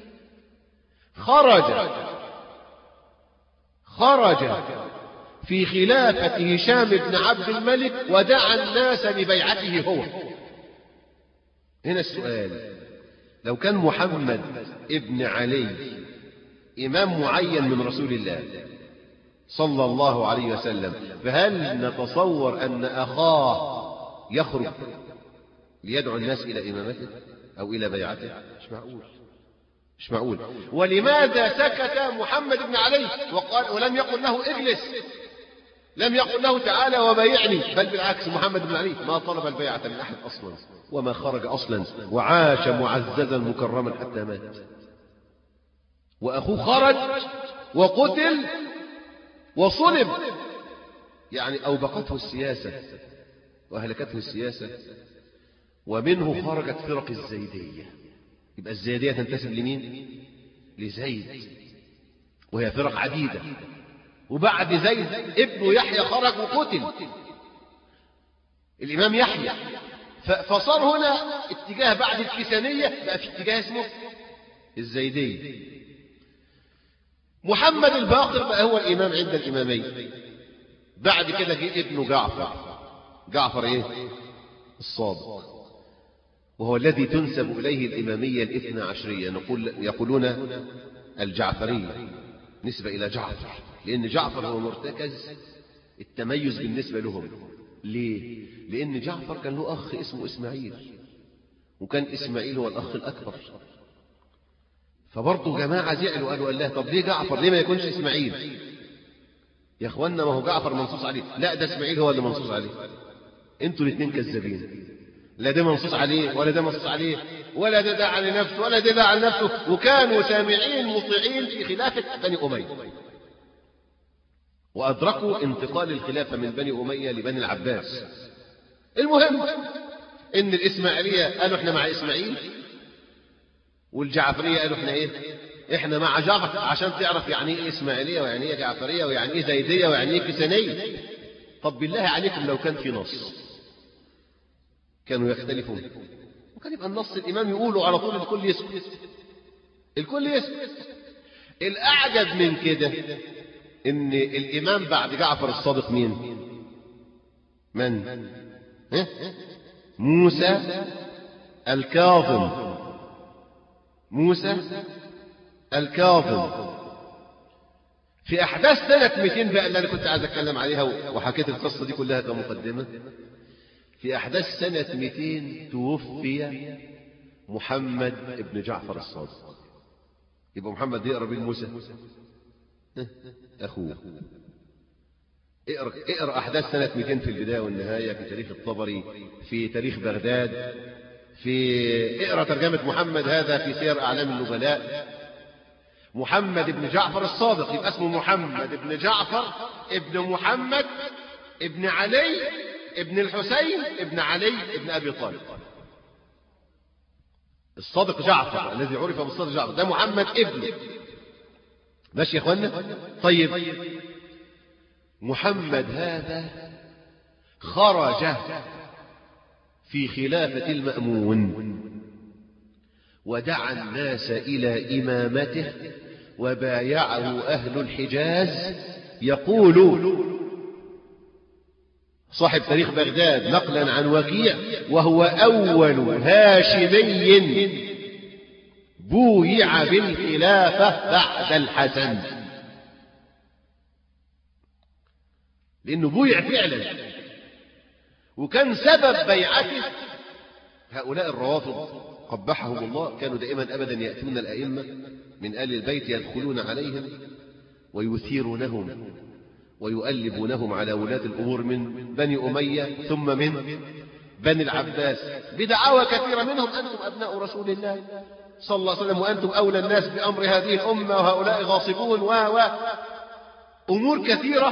خرج في خلافة هشام بن عبد الملك ودعا الناس ببيعته هو. هنا السؤال، لو كان محمد ابن علي إمام معين من رسول الله صلى الله عليه وسلم، فهل نتصور أن أخاه يخرج ليدعو الناس إلى إمامته أو إلى بيعته؟ مش معقول. ولماذا سكت محمد بن علي وقال ولم يقل له اجلس، لم يقل له تعالى وبايعني، بل بالعكس محمد بن علي ما طلب البيعة من أحد أصلا، وما خرج أصلا، وعاش معززا مكرما حتى مات. وأخوه خرج وقتل وصلب، يعني أوبقته السياسة وأهلكته السياسة. ومنه خرجت فرق الزيدية. يبقى الزيدية تنتسب لمين؟ لزيد، وهي فرق عديدة. وبعد زيد ابنه يحيى خرج وقتل، الإمام يحيى. فصار هنا اتجاه بعد الكيسانية بقى في اتجاه اسمه الزيدية. محمد الباقر بقى هو الإمام عند الإمامين. بعد كده جه ابنه جعفر ايه؟ الصادق، وهو الذي تنسب إليه الإمامية الاثنى عشرية. يقولون الجعفرية، نسبة إلى جعفر، لأن جعفر هو مرتكز التميز بالنسبة لهم. ليه؟ لأن جعفر كان له أخ اسمه إسماعيل، وكان إسماعيل هو الأخ الأكبر، فبرضه جماعة زعلوا قالوا الله طب ليه جعفر، ليه ما يكونش إسماعيل؟ يا اخوانا ما هو جعفر منصوص عليه، لا ده إسماعيل هو اللي منصوص عليه. انتوا الاثنين كذابين، لا ده منصوص عليه ولا ده منصوص عليه، ولا ده دعا لنفسه ولا ده دعا لنفسه، وكانوا سامعين مطيعين في خلافة بني أمية، وأدركوا انتقال الخلافة من بني أمية لبني العباس. المهم إن الإسماعيلية قالوا إحنا مع إسماعيل، والجعفرية قالوا إحنا إيه؟ إحنا مع جعفر، عشان تعرف يعني إيه إسماعيلية ويعني إيه جعفرية ويعني إيه زيدية ويعني إيه كسانية. طب بالله عليكم لو كان في نص كانوا يختلفون، وكان يبقى النص الإمام يقوله على طول الكل يسكت، الكل يسكت. الأعجب من كده إن الإمام بعد جعفر الصادق مين؟ من؟ موسى الكاظم، موسى الكاظم. في أحداث سنة 200 بقى اللي أنا كنت عايز أتكلم عليها وحكيت القصة دي كلها كمقدمة. في أحداث سنة 200 توفي محمد ابن جعفر الصادق. يبقى محمد يقرأ بين موسى أخوه. اقرأ أحداث سنة 200 في البداية والنهاية، في تاريخ الطبري، في تاريخ بغداد، اقرأ ترجمة محمد هذا في سير أعلام النبلاء. محمد ابن جعفر الصادق يبقى اسمه محمد ابن جعفر ابن محمد ابن علي ابن الحسين ابن علي ابن أبي طالب. الصادق جعفر الذي عرف بالصادق جعفر ده محمد ابنه. ماشي يا اخوانا؟ طيب محمد هذا خرج في خلافة المأمون ودعا الناس إلى إمامته وبايعه أهل الحجاز. يقول صاحب تاريخ بغداد نقلا عن وكيع وهو أول هاشمي بويع بالخلافة بعد الحسن، لأنه بويع فعلا، وكان سبب بيعته هؤلاء الروافض قبحهم الله. كانوا دائما أبدا يأتون الأئمة من آل البيت يدخلون عليهم ويثيرونهم ويؤلبونهم على ولاة الأمور من بني أمية ثم من بني العباس بدعاوى كثيرة منهم أنتم أبناء رسول الله صلى الله عليه وسلم وأنتم أولى الناس بأمر هذه الأمة وهؤلاء غاصبون أمور كثيرة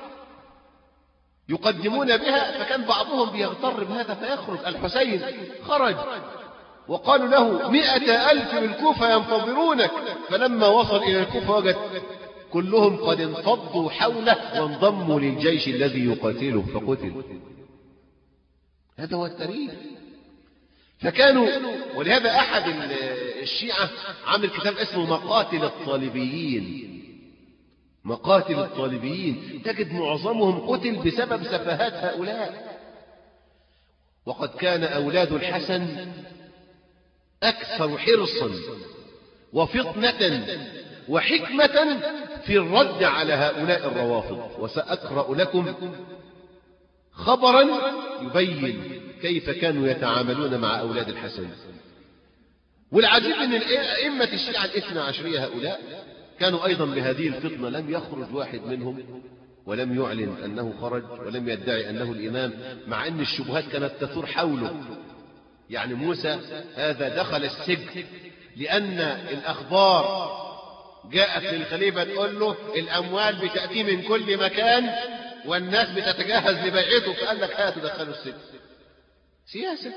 يقدمون بها. فكان بعضهم بيغتر بهذا فيخرج. الحسين خرج وقالوا له 100,000 من الكوفة ينتظرونك، فلما وصل إلى الكوفة وجد كلهم قد انفضوا حوله وانضموا للجيش الذي يقاتله فقتل. هذا هو التاريخ. فكانوا، ولهذا أحد الشيعة عمل كتاب اسمه مقاتل الطالبيين. مقاتل الطالبيين تجد معظمهم قتل بسبب سفهات هؤلاء. وقد كان أولاد الحسن أكثر حرصا وفطنة وحكمة في الرد على هؤلاء الروافض. وسأقرأ لكم خبرا يبين كيف كانوا يتعاملون مع أولاد الحسن. والعجيب أن أئمة الشيعة الاثنى عشرية هؤلاء كانوا أيضا بهذه الفطنة. لم يخرج واحد منهم ولم يعلن أنه خرج ولم يدعي أنه الإمام، مع أن الشبهات كانت تثور حوله. يعني موسى هذا دخل السجن لأن الأخبار جاءت للخليفة تقول له الأموال بتأتي من كل مكان والناس بتتجهز لبيعته، فقال لك هاتوا دخلوا السجن. سياسة،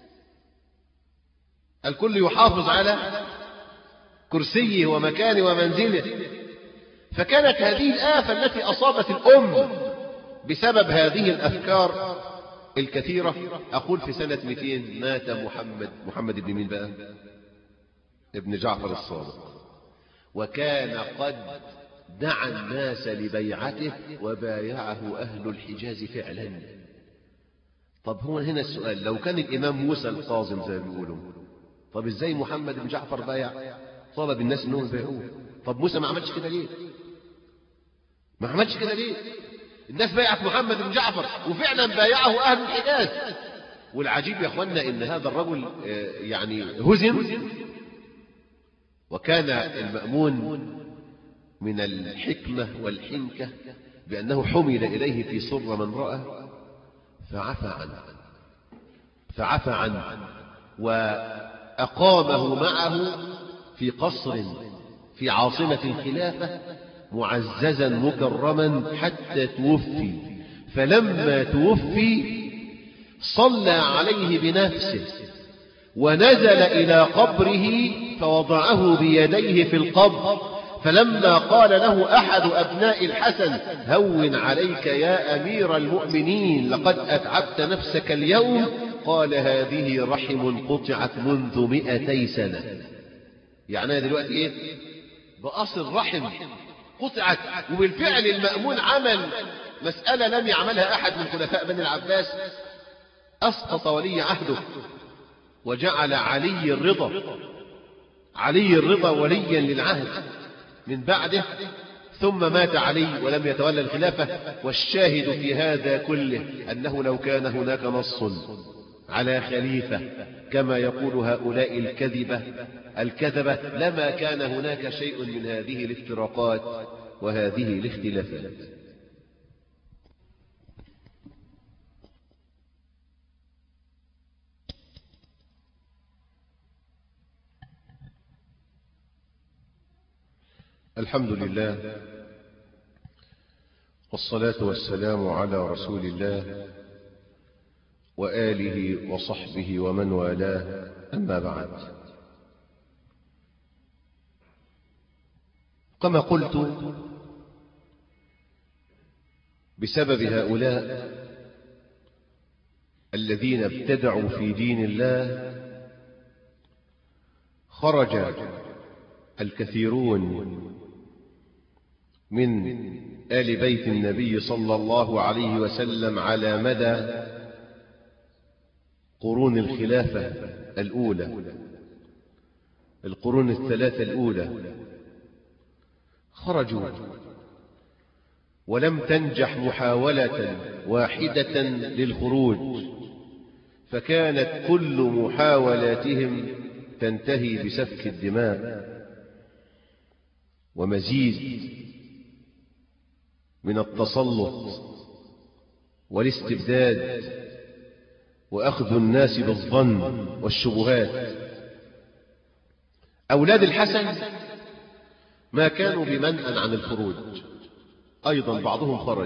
الكل يحافظ على كرسيه ومكانه ومنزله. فكانت هذه الآفة التي أصابت الأم بسبب هذه الأفكار الكثيرة. أقول في سنة 200 مات محمد ابن مين بقى؟ ابن جعفر الصادق. وكان قد دعا الناس لبيعته وبايعه أهل الحجاز فعلا. طب هو هنا السؤال، لو كان الإمام موسى الكاظم زي ما بيقولوا، طب ازاي محمد بن جعفر بايع؟ طلب الناس انهم يبايعوه. طب موسى ما عملش كده ليه؟ ما عملش كده ليه؟ الناس بايعت محمد بن جعفر وفعلا بايعه أهل الحجاز. والعجيب يا اخوانا ان هذا الرجل يعني هزم وكان المأمون من الحكمة والحنكة بأنه حمل إليه في سر من رأى فعفى عنه وأقامه معه في قصر في عاصمة الخلافة معززا مكرما حتى توفي. فلما توفي صلى عليه بنفسه ونزل إلى قبره فوضعه بيديه في القبر. فلما قال له أحد أبناء الحسن: هون عليك يا أمير المؤمنين، لقد أتعبت نفسك اليوم، قال: هذه رحم قطعت منذ 200 سنة. يعني دلوقتي إيه؟ بأصل رحم قطعت. وبالفعل المأمون عمل مسألة لم يعملها أحد من خلفاء بني العباس، أسقط ولي عهده وجعل علي الرضا وليا للعهد من بعده، ثم مات علي ولم يتولى الخلافة. والشاهد في هذا كله أنه لو كان هناك نص على خليفة كما يقول هؤلاء الكذبة لما كان هناك شيء من هذه الافتراقات وهذه الاختلافات. الحمد لله والصلاة والسلام على رسول الله وآله وصحبه ومن والاه، أما بعد. كما قلت، بسبب هؤلاء الذين ابتدعوا في دين الله خرج الكثيرون من آل بيت النبي صلى الله عليه وسلم على مدى قرون الخلافة الأولى، القرون الثلاثة الأولى، خرجوا ولم تنجح محاولة واحدة للخروج، فكانت كل محاولاتهم تنتهي بسفك الدماء ومزيد من التسلط والاستبداد وأخذ الناس بالظن والشبهات. أولاد الحسن ما كانوا بمنأى عن الخروج، أيضا بعضهم خرج،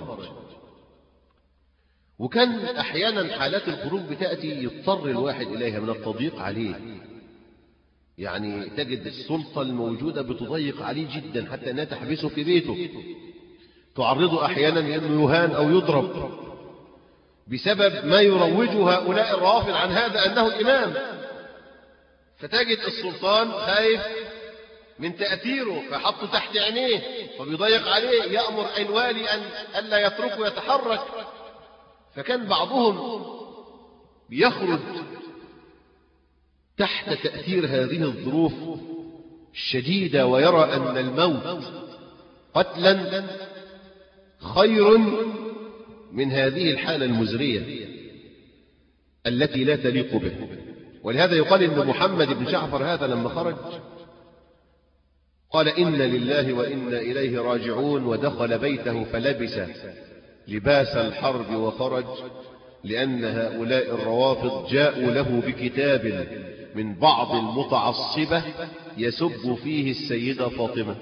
وكان أحيانا حالات الخروج بتأتي يضطر الواحد إليها من التضييق عليه. يعني تجد السلطة الموجودة بتضيق عليه جدا حتى أنها تحبسه في بيته، تعرضه أحيانا لأنه يهان أو يضرب بسبب ما يروجه هؤلاء الروافض عن هذا أنه الإمام. فتجد السلطان خايف من تأثيره فحطه تحت عينيه فبيضيق عليه، يأمر الوالي أن ألا يتركه يتحرك. فكان بعضهم بيخرج تحت تأثير هذه الظروف الشديدة ويرى أن الموت قتلا خير من هذه الحالة المزرية التي لا تليق به. ولهذا يقال إن محمد بن جعفر هذا لما خرج قال: إن لله وإنا إليه راجعون، ودخل بيته فلبس لباس الحرب وخرج، لأن هؤلاء الروافض جاءوا له بكتاب من بعض المتعصبة يسب فيه السيدة فاطمة.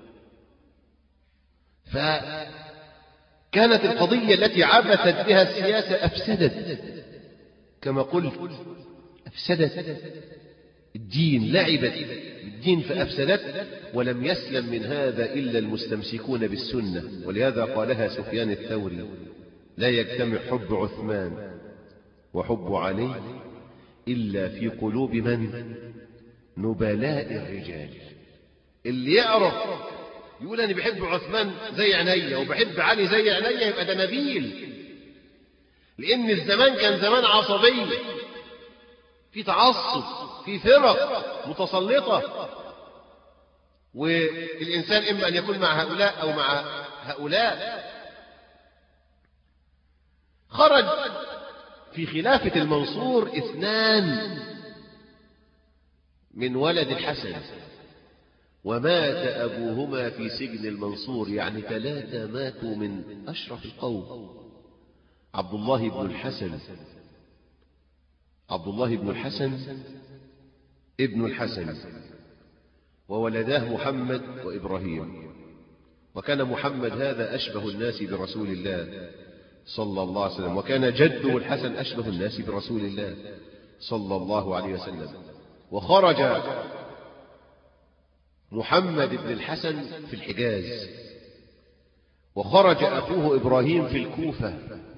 فكانت القضية التي عبثت بها السياسة أفسدت، كما قلت أفسدت الدين، لعبت الدين فأفسدت. ولم يسلم من هذا إلا المستمسكون بالسنة. ولهذا قالها سفيان الثوري: لا يجتمع حب عثمان وحب علي إلا في قلوب من؟ نبلاء الرجال. اللي يعرف يقول أنا بحب عثمان زي عينيا وبحب علي زي عينيا يبقى ده نبيل. لأن الزمان كان زمان عصبية، في تعصب، في فرق متسلطة، والإنسان إما أن يكون مع هؤلاء أو مع هؤلاء. خرج في خلافة المنصور 2 من ولد الحسن، ومات أبوهما في سجن المنصور، يعني 3 ماتوا من أشرف القوم. عبد الله بن الحسن ابن الحسن، وولداه محمد وإبراهيم. وكان محمد هذا أشبه الناس برسول الله صلى الله عليه وسلم، وكان جده الحسن أشبه الناس برسول الله صلى الله عليه وسلم. وخرج محمد بن الحسن في الحجاز، وخرج أخوه إبراهيم في الكوفة،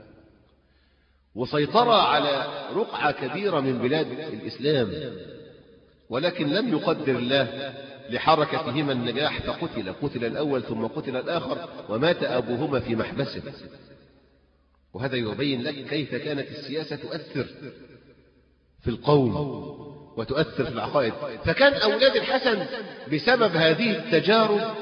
وسيطر على رقعة كبيرة من بلاد الإسلام، ولكن لم يقدر الله لحركتهما النجاح، قتل الأول ثم قتل الآخر، ومات أبوهما في محبسه. وهذا يبين لك كيف كانت السياسة تؤثر في القوم وتؤثر في العقائد. فكان أولاد الحسن بسبب هذه التجارب،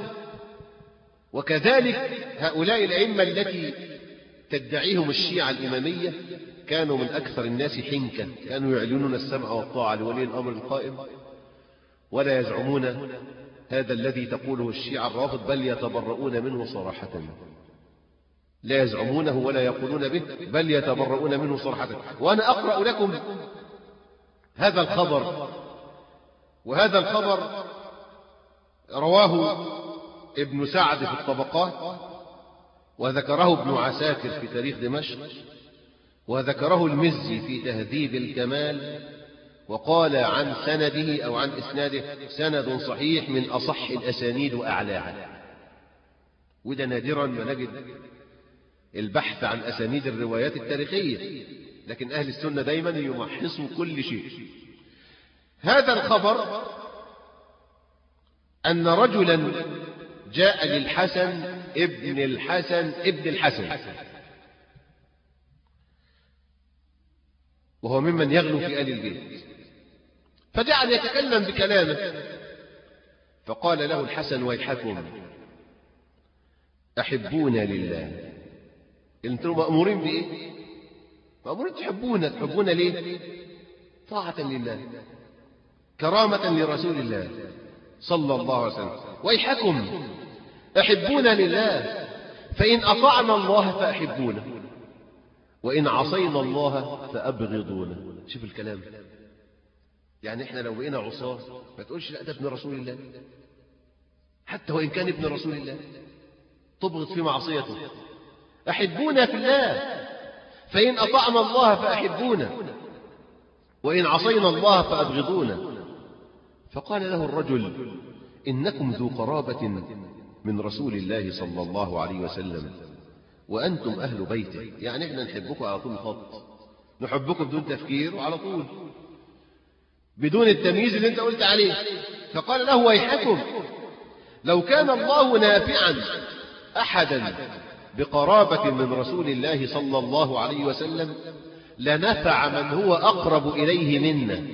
وكذلك هؤلاء الأئمة التي تدعيهم الشيعة الإمامية كانوا من أكثر الناس حنكة، كانوا يعلنون السمع والطاعة لولي الأمر القائم، ولا يزعمون هذا الذي تقوله الشيعة الرافض، بل يتبرؤون منه صراحة. لا يزعمونه ولا يقولون به، بل يتبرؤون منه صراحة. وأنا أقرأ لكم هذا الخبر، وهذا الخبر رواه ابن سعد في الطبقات، وذكره ابن عساكر في تاريخ دمشق، وذكره المزي في تهذيب الكمال، وقال عن سنده أو عن إسناده سند صحيح من أصح الأسانيد وأعلاها. وده نادرا ما نجد البحث عن أسانيد الروايات التاريخية، لكن أهل السنة دايما يمحصوا كل شيء. هذا الخبر أن رجلا جاء للحسن ابن الحسن وهو ممن يغلو في آل البيت، فجعل يتكلم بكلامه، فقال له الحسن: ويحكم، أحبونا لله. انتم مأمورين بإيه؟ مأمورين تحبونا ليه؟ طاعة لله، كرامة لرسول الله صلى الله عليه وسلم. ويحكم، أحبونا لله، فإن أطعنا الله فأحبونا، وإن عصينا الله فأبغضونا. شوف الكلام، يعني إحنا لو بقينا عصاه ما تقولش لا ده ابن رسول الله، حتى وإن كان ابن رسول الله تبغض في معصيته. أحبونا في الله، فإن أطعنا الله فأحبونا، وإن عصينا الله فأبغضونا. فقال له الرجل: إنكم ذو قرابة من رسول الله صلى الله عليه وسلم، وأنتم أهل بيته، يعني إحنا نحبكم على طول الخط، نحبكم بدون تفكير وعلى طول بدون التمييز اللي أنت قلت عليه. فقال له: ويحكم، لو كان الله نافعا أحدا بقرابة من رسول الله صلى الله عليه وسلم لنفع من هو أقرب إليه منا،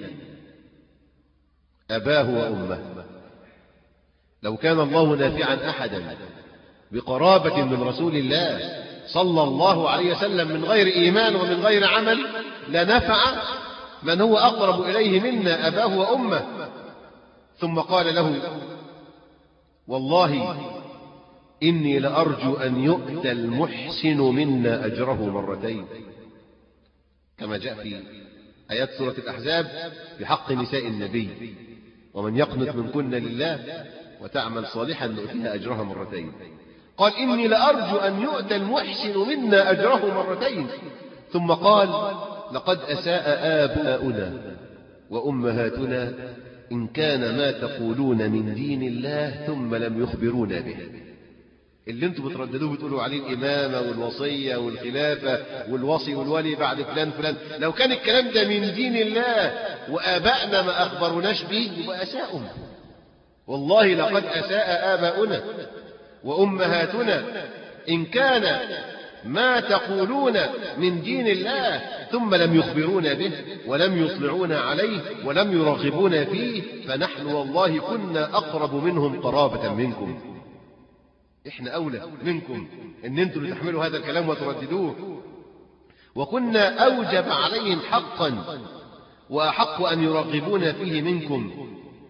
أباه وأمه. لو كان الله نافعا أحدا بقرابة من رسول الله صلى الله عليه وسلم من غير إيمان ومن غير عمل لنفع من هو أقرب إليه منا، أباه وأمه. ثم قال له: والله إني لأرجو أن يؤتى المحسن منا أجره مرتين، كما جاء في آيات سورة الأحزاب في حق نساء النبي: ومن يقنت منكن لله وتعمل صالحا نؤتيها أجرها مرتين. قال: إني لأرجو أن يؤتى المحسن منا أجره مرتين. ثم قال: لقد أساء آباؤنا وأمهاتنا إن كان ما تقولون من دين الله ثم لم يخبرونا به. اللي انتم بترددوه بتقولوا عليه الإمامة والوصية والخلافة والوصي والولي بعد فلان، لو كان الكلام ده من دين الله وآبائنا ما أخبروناش به يبقى أساءهم. والله لقد أساء آباؤنا وأمهاتنا إن كان ما تقولون من دين الله ثم لم يخبرونا به ولم يطلعونا عليه ولم يرغبونا فيه، فنحن والله كنا أقرب منهم قرابة منكم. إحنا أولى منكم إن أنتم اللي تحملوا هذا الكلام وترددوه، وكنا أوجب عليهم حقا وأحق أن يرغبونا فيه منكم.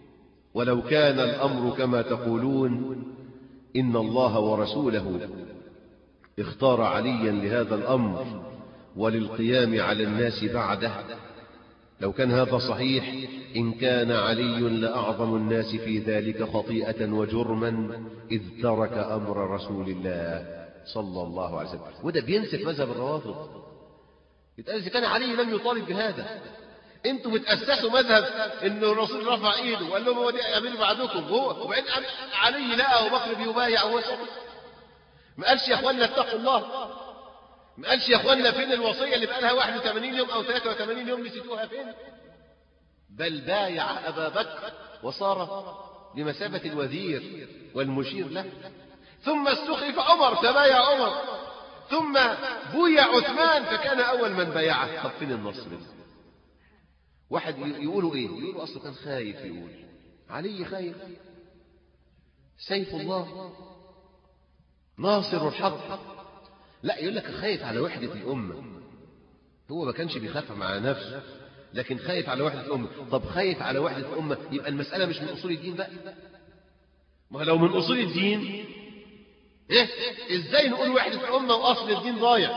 ولو كان الأمر كما تقولون إن الله ورسوله اختار عليا لهذا الأمر وللقيام على الناس بعده. لو كان هذا صحيح إن كان علي لأعظم الناس في ذلك خطيئة وجرما إذ ترك أمر رسول الله صلى الله عليه وسلم. وده بينسف مذهب الروافض. يتقال إذا كان علي لم يطالب بهذا، انتوا بتأسسوا مذهب ان الرسول رفع ايده وقال لهم هو دي امير بعدكم، هو وبعدين علي لقى ابو بكر بيبايع وهو ساكت. ما قالش يا اخوانا اتقوا الله، ما قالش يا اخوانا فين الوصيه اللي بقى لها 81 يوم او 83 يوم نسيتوها فين؟ بل بايع ابا بكر وصار بمثابه الوزير والمشير له. ثم استخلف عمر فبايع عمر، ثم بويع عثمان فكان اول من بايعه. طب فين النصر؟ واحد يقولوا ايه؟ يقولوا اصله كان خايف، يقول علي خايف، سيف الله ناصر الحق. لا، يقول لك خايف على وحدة الأمة. هو ما كانش بيخاف مع نفسه، لكن خايف على وحدة الأمة. طب خايف على وحدة الأمة يبقى المسألة مش من أصول الدين بقى. ما لو من أصول الدين إيه؟ إزاي نقول وحدة الأمة وأصل الدين ضايع؟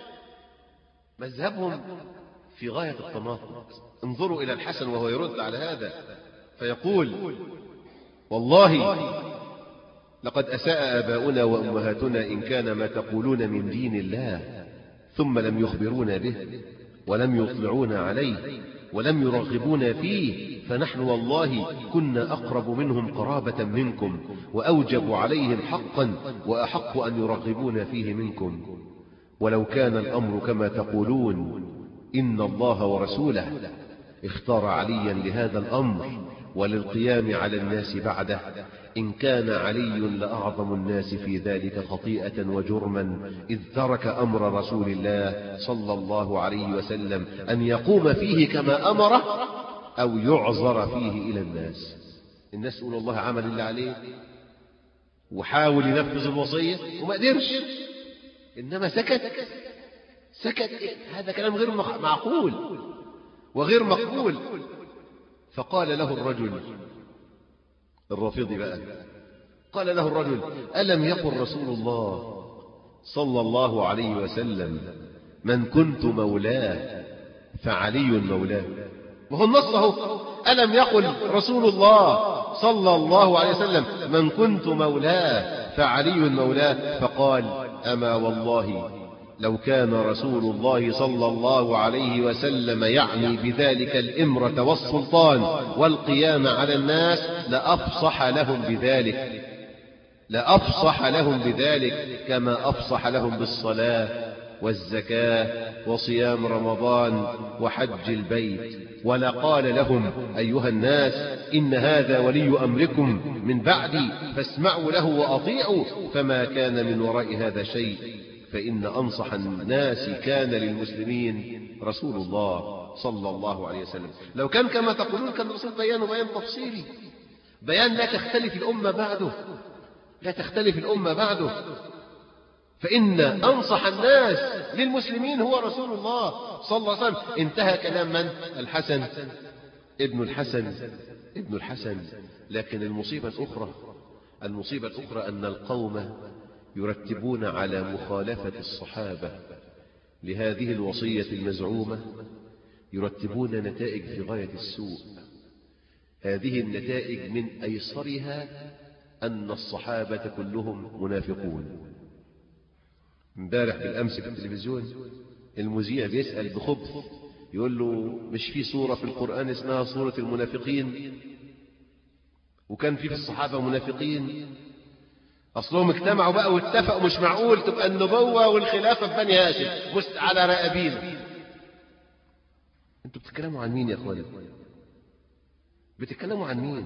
مذهبهم في غاية التناقض. انظروا إلى الحسن وهو يرد على هذا فيقول: والله لقد أساء آباؤنا وأمهاتنا إن كان ما تقولون من دين الله ثم لم يخبرونا به ولم يطلعونا عليه ولم يرغبونا فيه، فنحن والله كنا أقرب منهم قرابة منكم وأوجب عليهم حقا وأحق أن يرغبونا فيه منكم. ولو كان الأمر كما تقولون إن الله ورسوله اختار عليا لهذا الأمر وللقيام على الناس بعده، إن كان علي لأعظم الناس في ذلك خطيئة وجرما إذ ترك أمر رسول الله صلى الله عليه وسلم أن يقوم فيه كما أمره أو يعذر فيه إلى الناس. الناس يقول الله عمل اللي عليه وحاول ينفذ الوصية وما قدرش، إنما سكت. هذا كلام غير معقول وغير مقبول. فقال له الرجل الرافضي بقى، قال له الرجل: ألم يقل رسول الله صلى الله عليه وسلم من كنت مولاه فعلي مولاه؟ وهو النص اهو، ألم يقل رسول الله صلى الله عليه وسلم من كنت مولاه فعلي مولاه؟ فقال: أما والله لو كان رسول الله صلى الله عليه وسلم يعني بذلك الإمرة والسلطان والقيام على الناس لأفصح لهم بذلك كما أفصح لهم بالصلاة والزكاة وصيام رمضان وحج البيت، ولقال لهم: أيها الناس إن هذا ولي أمركم من بعدي فاسمعوا له وأطيعوا، فما كان من وراء هذا شيء، فإن أنصح الناس كان للمسلمين رسول الله صلى الله عليه وسلم. لو كان كما تقولون كان الرسول بيان تفصيلي، بيان لا تختلف الأمة بعده، فإن أنصح الناس للمسلمين هو رسول الله صلى الله عليه وسلم. انتهى كلام من؟ الحسن ابن الحسن. لكن المصيبة الأخرى أن القوم يرتبون على مخالفة الصحابة لهذه الوصية المزعومة، يرتبون نتائج في غاية السوء. هذه النتائج من أيسرها أن الصحابة كلهم منافقون. امبارح بالأمس في التلفزيون المذيع بيسأل بخبث، يقول له: مش في سورة في القرآن اسمها سورة المنافقين؟ وكان في الصحابة منافقين، أصلهم اجتمعوا بقى واتفقوا مش معقول تبقى النبوة والخلافة في بني هاشم على رقابينا. انتوا بتتكلموا عن مين يا اخواني؟ بتتكلموا عن مين؟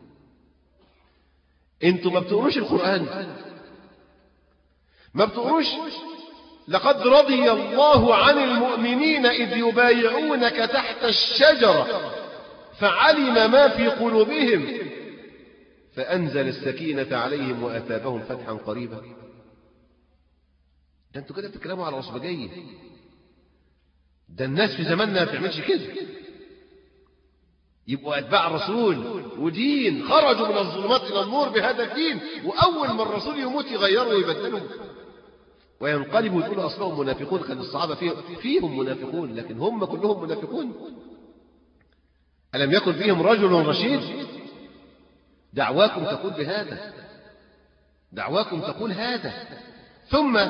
انتوا ما بتقروش القرآن؟ ما بتقروش لقد رضي الله عن المؤمنين إذ يبايعونك تحت الشجرة فعلم ما في قلوبهم فأنزل السكينة عليهم وأثابهم فتحا قريبا؟ ده انتوا كده بتتكلموا على عصبجية. ده الناس في زماننا ما بتعملش كده. يبقوا أتباع رسول ودين، خرجوا من الظلمات إلى النور بهذا الدين، وأول ما الرسول يموت يغيروا ويبدلوا وينقلبوا ويقولوا أصلهم منافقون. كان الصحابة فيهم منافقون، لكن هم كلهم منافقون. ألم يكن فيهم رجل رشيد؟ دعواكم تقول بهذا، دعواكم تقول هذا. ثم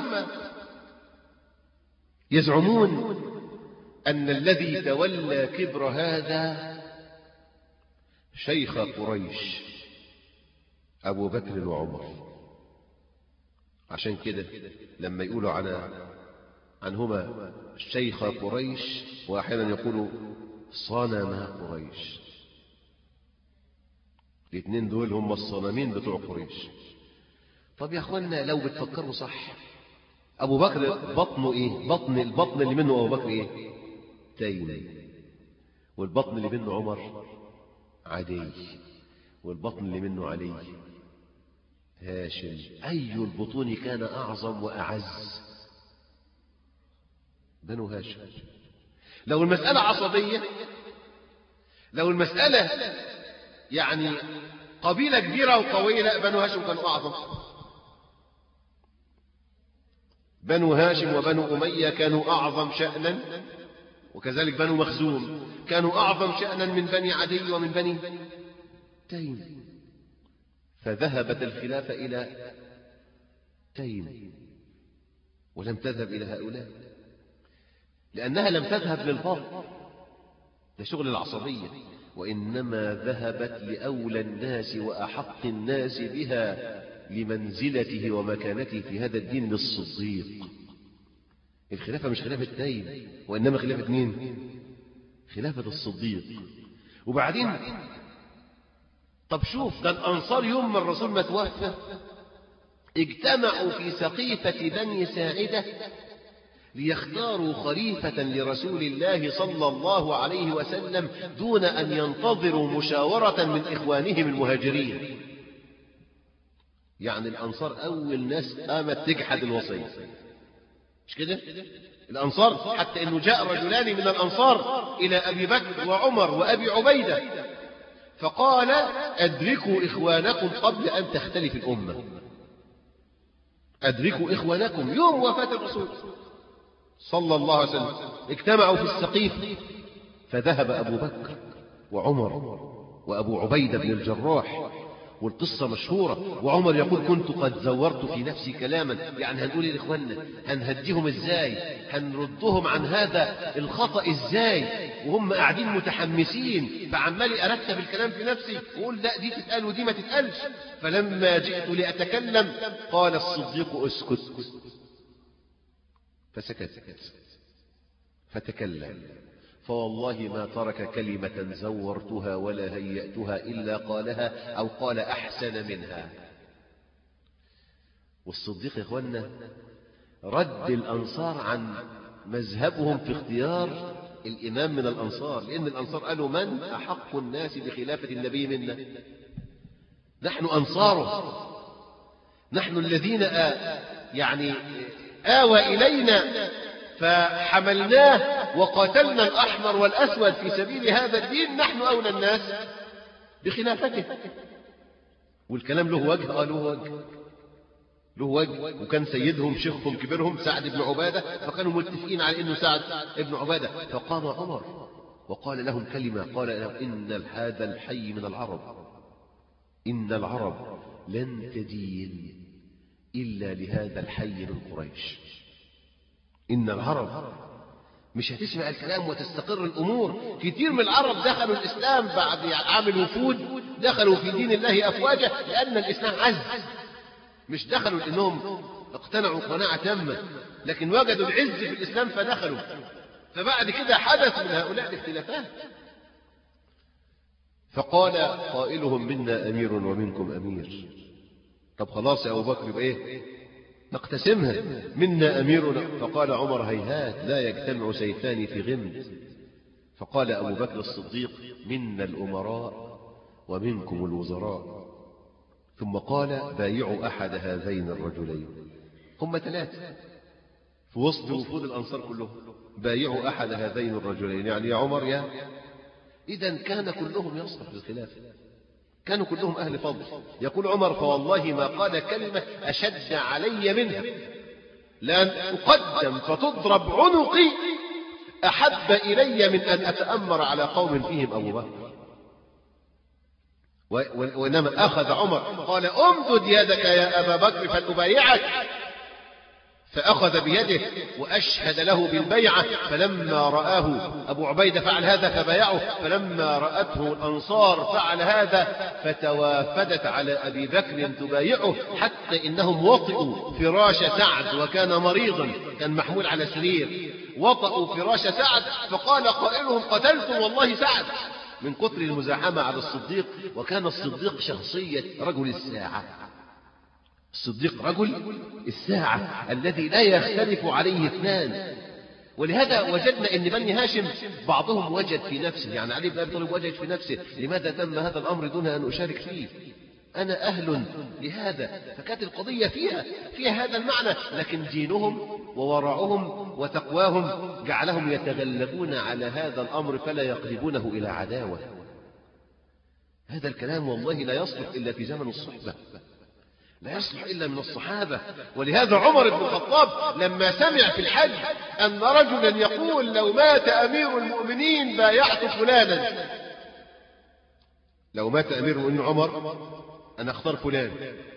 يزعمون أن الذي تولى كبر هذا شيخ قريش أبو بكر وعمر. عشان كده لما يقولوا عنهما شيخ قريش، وأحيانا يقولوا صنم قريش. الاثنين دول هم الصنمين بتوع قريش. طب يا أخوانا لو بتفكروا صح، أبو بكر بطنه إيه؟ البطن اللي منه أبو بكر إيه؟ تيم. والبطن اللي منه عمر عدي. والبطن اللي منه علي هاشم. أي البطون كان أعظم وأعز؟ بنو هاشم. لو المسألة عصبية، لو المسألة يعني قبيلة كبيرة وقوية، لا، بنو هاشم كانوا أعظم. بنو هاشم وبنو أمية كانوا أعظم شأنا، وكذلك بنو مخزوم كانوا أعظم شأنا من بني عدي ومن بني تيم. فذهبت الخلافة إلى تيم ولم تذهب إلى هؤلاء، لأنها لم تذهب للفضل، ده شغل العصبية، وإنما ذهبت لأولى الناس وأحق الناس بها لمنزلته ومكانته في هذا الدين، للصديق. الخلافة مش خلافة تيم، وإنما خلافة مين؟ خلافة الصديق. وبعدين طب شوف، ده الأنصار يوم ما الرسول ما توفى اجتمعوا في سقيفة بني ساعدة ليختاروا خليفة لرسول الله صلى الله عليه وسلم دون أن ينتظروا مشاورة من إخوانهم المهاجرين. يعني الأنصار أول ناس قامت تجحد الوصية، مش كده؟ الأنصار، حتى أنه جاء رجلان من الأنصار إلى أبي بكر وعمر وأبي عبيدة فقال أدركوا إخوانكم قبل أن تختلف الأمة. أدركوا إخوانكم. يوم وفاة الرسول صلى الله عليه وسلم اجتمعوا في السقيف، فذهب أبو بكر وعمر وأبو عبيدة بن الجراح، والقصة مشهورة. وعمر يقول كنت قد زورت في نفسي كلاما، يعني هنقول لإخواننا هنهديهم إزاي، هنردهم عن هذا الخطأ إزاي، وهم قاعدين متحمسين، فعمالي أرتب الكلام في نفسي وأقول لا دي تتقال ودي ما تتقالش. فلما جئت لأتكلم قال الصديق اسكت، فسكت فتكلم، فوالله ما ترك كلمة زورتها ولا هيأتها إلا قالها أو قال أحسن منها. والصديق يا إخوانا رد الأنصار عن مذهبهم في اختيار الإمام من الأنصار، لأن الأنصار قالوا من أحق الناس بخلافة النبي منا؟ نحن أنصاره، نحن الذين يعني آوى إلينا فحملناه وقاتلنا الأحمر والأسود في سبيل هذا الدين، نحن أولى الناس بخلافته. والكلام له وجه، له وجه. وكان سيدهم شيخهم كبيرهم سعد بن عبادة، فكانوا متفقين على أنه سعد بن عبادة. فقام عمر وقال لهم كلمة، قال لهم إن هذا الحي من العرب، إن العرب لن تدين إلا لهذا الحي من قريش. إن العرب مش هتسمع الكلام وتستقر الأمور. كتير من العرب دخلوا الإسلام بعد عام وفود، دخلوا في دين الله أفواجا لأن الإسلام عز، مش دخلوا لأنهم اقتنعوا قناعة تامة، لكن وجدوا العز في الإسلام فدخلوا. فبعد كده حدث من هؤلاء الاختلافات. فقال قائلهم منا أمير ومنكم أمير. طب خلاص يا أبو بكر يبقى إيه؟ نقتسمها، منا أميرنا. فقال عمر هيهات لا يجتمع سيفان في غمد. فقال أبو بكر الصديق منا الأمراء ومنكم الوزراء. ثم قال بايعوا أحد هذين الرجلين. هم ثلاثة في وسط وفود الأنصار كلهم، بايعوا أحد هذين الرجلين، يعني يا عمر إذن كان كلهم يصلح للخلافة، كانوا كلهم أهل فضل. يقول عمر: فوالله ما قال كلمة أشد علي منها، لأن أقدم فتضرب عنقي أحب إلي من أن أتأمر على قوم فيهم أبو بكر. وإنما أخذ عمر قال: أمدد يدك يا أبا بكر فلأبايعك، فأخذ بيده وأشهد له بالبيعة. فلما رآه أبو عبيدة فعل هذا فبايعه، فلما رأته الأنصار فعل هذا فتوافدت على أبي بكر تبايعه، حتى إنهم وطئوا فراش سعد، وكان مريضا، كان محمول على سرير، وطئوا فراش سعد، فقال قائلهم: قتلتم والله سعد، من كثر المزاحمة على الصديق. وكان الصديق شخصية رجل الساعة، الصديق رجل الساعة الذي لا يختلف عليه اثنان. ولهذا وجدنا ان بني هاشم بعضهم وجد في نفسه، يعني علي بن ابي طالب وجد في نفسه: لماذا تم هذا الامر دون ان اشارك فيه؟ انا اهل لهذا. فكانت القضية فيها هذا المعنى، لكن دينهم وورعهم وتقواهم جعلهم يتغلبون على هذا الامر فلا يقلبونه الى عداوة. هذا الكلام والله لا يصلح الا في زمن الصحبة، لا يصلح إلا من الصحابة. ولهذا عمر بن الخطاب لما سمع في الحج أن رجلا يقول: لو مات أمير المؤمنين بايعت فلانا، لو مات أمير المؤمنين عمر أنا أختار فلان،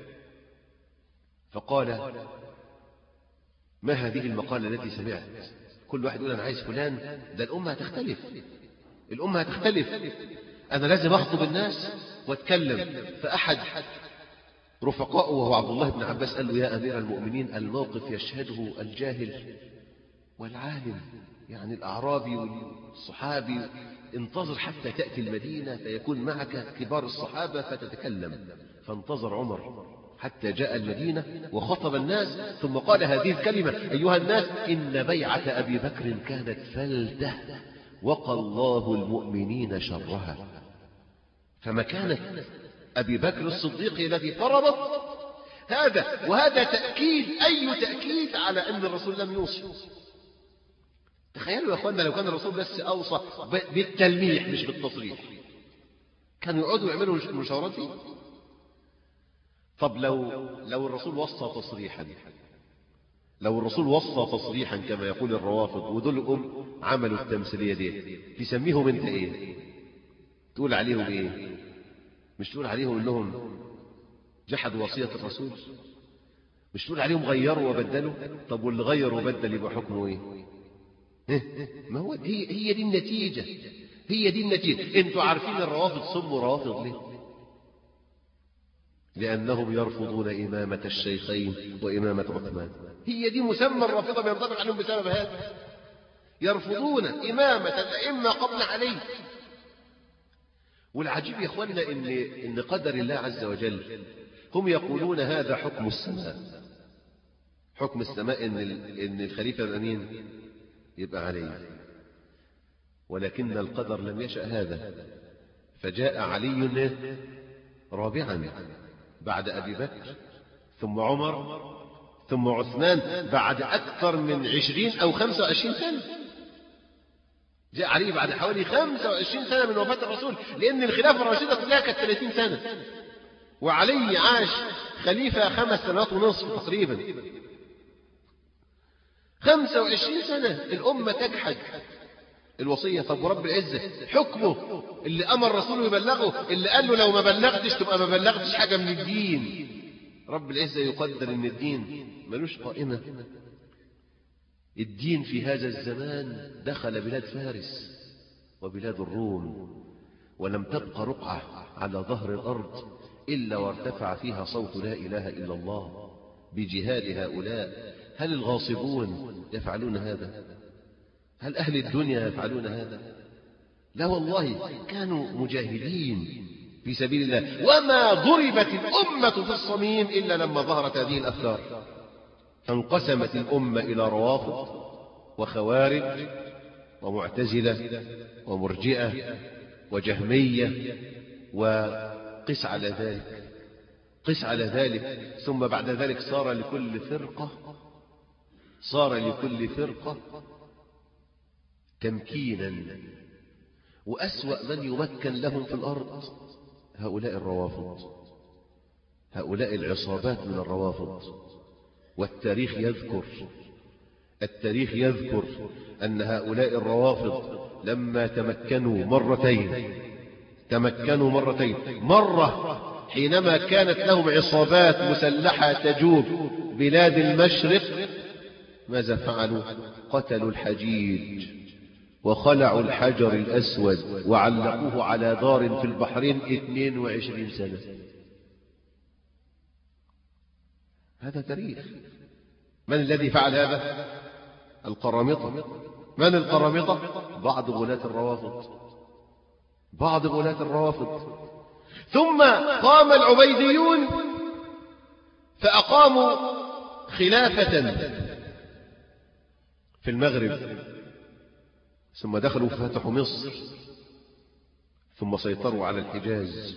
فقال: ما هذه المقالة التي سمعت؟ كل واحد يقول أنا عايز فلان، ده الأمة هتختلف، الأمة هتختلف، أنا لازم أخطب الناس واتكلم. فأحد رفقاءه وهو عبد الله بن عباس قال له: يا أمير المؤمنين، الموقف يشهده الجاهل والعالم، يعني الأعرابي والصحابي، انتظر حتى تأتي المدينة فيكون معك كبار الصحابة فتتكلم. فانتظر عمر حتى جاء المدينة وخطب الناس، ثم قال هذه الكلمة: أيها الناس، إن بيعة أبي بكر كانت فلتة، وقى الله المؤمنين شرها. فمكانة أبي بكر الصديق الذي فرضت هذا، وهذا تأكيد، أي تأكيد على أن الرسول لم يوصي. تخيلوا يا أخوانا لو كان الرسول بس أوصى بالتلميح مش بالتصريح، كانوا يقعدوا يعملوا مشاورات فيه. طب لو الرسول وصى تصريحا، لو الرسول وصى تصريحا كما يقول الروافض، ودول عملوا التمثيلية دي، تسميهم انت ايه؟ تقول عليهم ايه؟ مش تقول عليهم انهم جحدوا وصية الرسول؟ مش تقول عليهم غيروا وبدلوا؟ طب واللي غير وبدل يبقى حكمه ايه؟ ما هو هي دي النتيجة، هي دي النتيجة. انتوا عارفين الروافض سموا روافض ليه؟ لأنهم يرفضون إمامة الشيخين وإمامة عثمان. هي دي مسمى الرافضة بينطبق عليهم بسبب هذا، يرفضون إمامة الأئمة قبل علي. والعجيب يا اخوانا إن قدر الله عز وجل، هم يقولون هذا حكم السماء، حكم السماء إن الخليفة الأمين يبقى علي، ولكن القدر لم يشأ هذا، فجاء علي رابعا بعد أبي بكر، ثم عمر، ثم عثمان، بعد أكثر من 20 أو 25 سنة. جاء علي بعد حوالي 25 سنة من وفاة الرسول، لأن الخلافة الراشدة كلها كانت 30 سنة، وعلي عاش خليفة 5 سنوات ونصف تقريبا. 25 سنة الأمة تجحد الوصية. طب ورب العزة حكمه اللي أمر رسوله يبلغه، اللي قال له لو ما بلغتش تبقى ما بلغتش حاجة من الدين. رب العزة يقدر إن الدين ملوش قائمة. الدين في هذا الزمان دخل بلاد فارس وبلاد الروم، ولم تبقى رقعة على ظهر الأرض إلا وارتفع فيها صوت لا إله إلا الله بجهاد هؤلاء. هل الغاصبون يفعلون هذا؟ هل أهل الدنيا يفعلون هذا؟ لا والله، كانوا مجاهدين في سبيل الله. وما ضربت الأمة في الصميم إلا لما ظهرت هذه الأفكار. فانقسمت الأمة إلى روافض وخوارج ومعتزلة ومرجئة وجهمية، وقس على ذلك، قس على ذلك. ثم بعد ذلك صار لكل فرقة تمكينا وأسوأ من يمكن لهم في الأرض هؤلاء الروافض، هؤلاء العصابات من الروافض. والتاريخ يذكر أن هؤلاء الروافض لما تمكنوا مرتين، مرة حينما كانت لهم عصابات مسلحة تجوب بلاد المشرق، ماذا فعلوا؟ قتلوا الحجيج وخلعوا الحجر الأسود وعلقوه على دار في البحرين 22 سنة. هذا تاريخ. من الذي فعل هذا؟ القرامطة. من القرامطة؟ بعض غلاة الروافض. ثم قام العبيديون فأقاموا خلافة في المغرب، ثم دخلوا ففتحوا مصر، ثم سيطروا على الحجاز،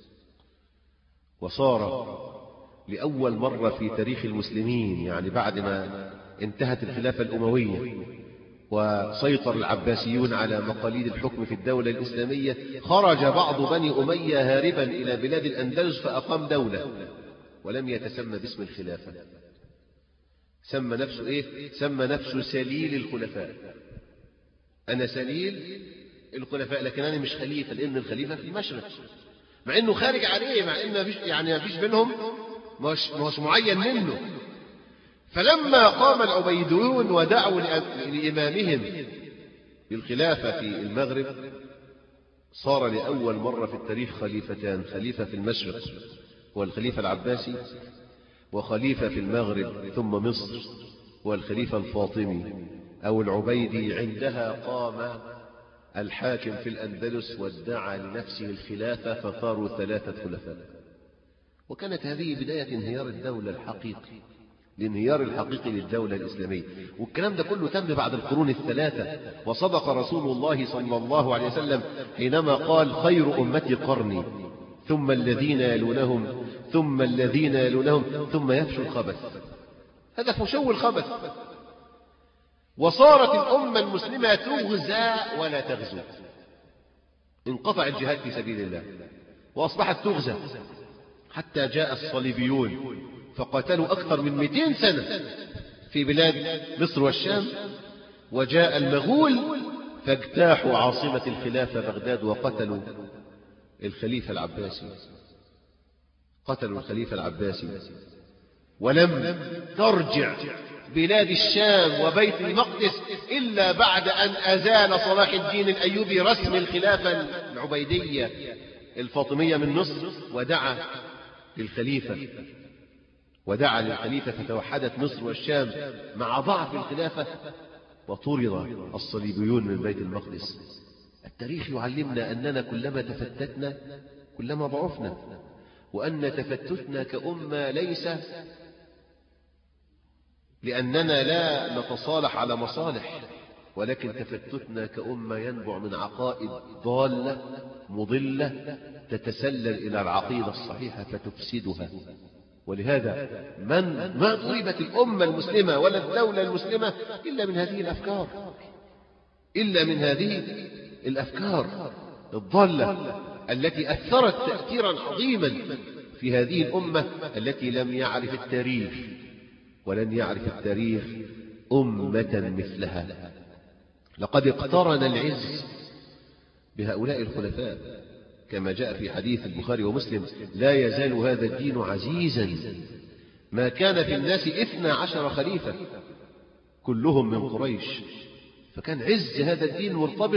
وصار لأول مرة في تاريخ المسلمين، يعني بعد ما انتهت الخلافة الأموية وسيطر العباسيون على مقاليد الحكم في الدولة الإسلامية، خرج بعض بني أمية هاربا إلى بلاد الأندلس فأقام دولة، ولم يتسمى باسم الخلافة. سمى نفسه إيه؟ سمى نفسه سليل الخلفاء. أنا سليل الخلفاء، لكن أنا مش خليفة، لأن الخليفة في المشرق، مع أنه خارج عليه، مع أنه ما فيش بينهم، مش معين منه. فلما قام العبيديون ودعوا لإمامهم بالخلافة في المغرب، صار لأول مرة في التاريخ خليفتان، خليفة في المشرق هو الخليفة العباسي، وخليفة في المغرب ثم مصر هو الخليفة الفاطمي أو العبيدي. عندها قام الحاكم في الأندلس وادعى لنفسه الخلافة، فصاروا 3 خلفاء. وكانت هذه بداية انهيار الدولة الحقيقي، الانهيار الحقيقي للدولة الإسلامية. والكلام ده كله تم بعد القرون ال3. وصدق رسول الله صلى الله عليه وسلم حينما قال: خير أمتي قرني، ثم الذين يلونهم، ثم الذين يلونهم، ثم يفشو الخبث. هذا فشو الخبث. وصارت الأمة المسلمة تغزى ولا تغزو، انقطع الجهاد في سبيل الله وأصبحت تغزى، حتى جاء الصليبيون فقتلوا أكثر من 200 سنة في بلاد مصر والشام، وجاء المغول فاجتاحوا عاصمة الخلافة بغداد وقتلوا الخليفة العباسي، ولم ترجع بلاد الشام وبيت المقدس إلا بعد أن أزال صلاح الدين الأيوبي رسم الخلافة العبيدية الفاطمية من مصر، ودعا للخليفة فتوحدت مصر والشام مع ضعف الخلافة، وطرد الصليبيون من بيت المقدس. التاريخ يعلمنا أننا كلما تفتتنا كلما ضعفنا، وأن تفتتنا كأمة ليس لأننا لا نتصالح على مصالح، ولكن تفتتنا كأمة ينبع من عقائد ضالة مضلة تتسلل إلى العقيدة الصحيحة فتفسدها. ولهذا ما ضربت الأمة المسلمة ولا الدولة المسلمة إلا من هذه الأفكار الضالة التي أثرت تأثيرا عظيما في هذه الأمة التي لم يعرف التاريخ ولن يعرف التاريخ أمة مثلها. لقد اقترن العز بهؤلاء الخلفاء، كما جاء في حديث البخاري ومسلم: لا يزال هذا الدين عزيزا ما كان في الناس 12 خليفة كلهم من قريش. فكان عز هذا الدين مرتبط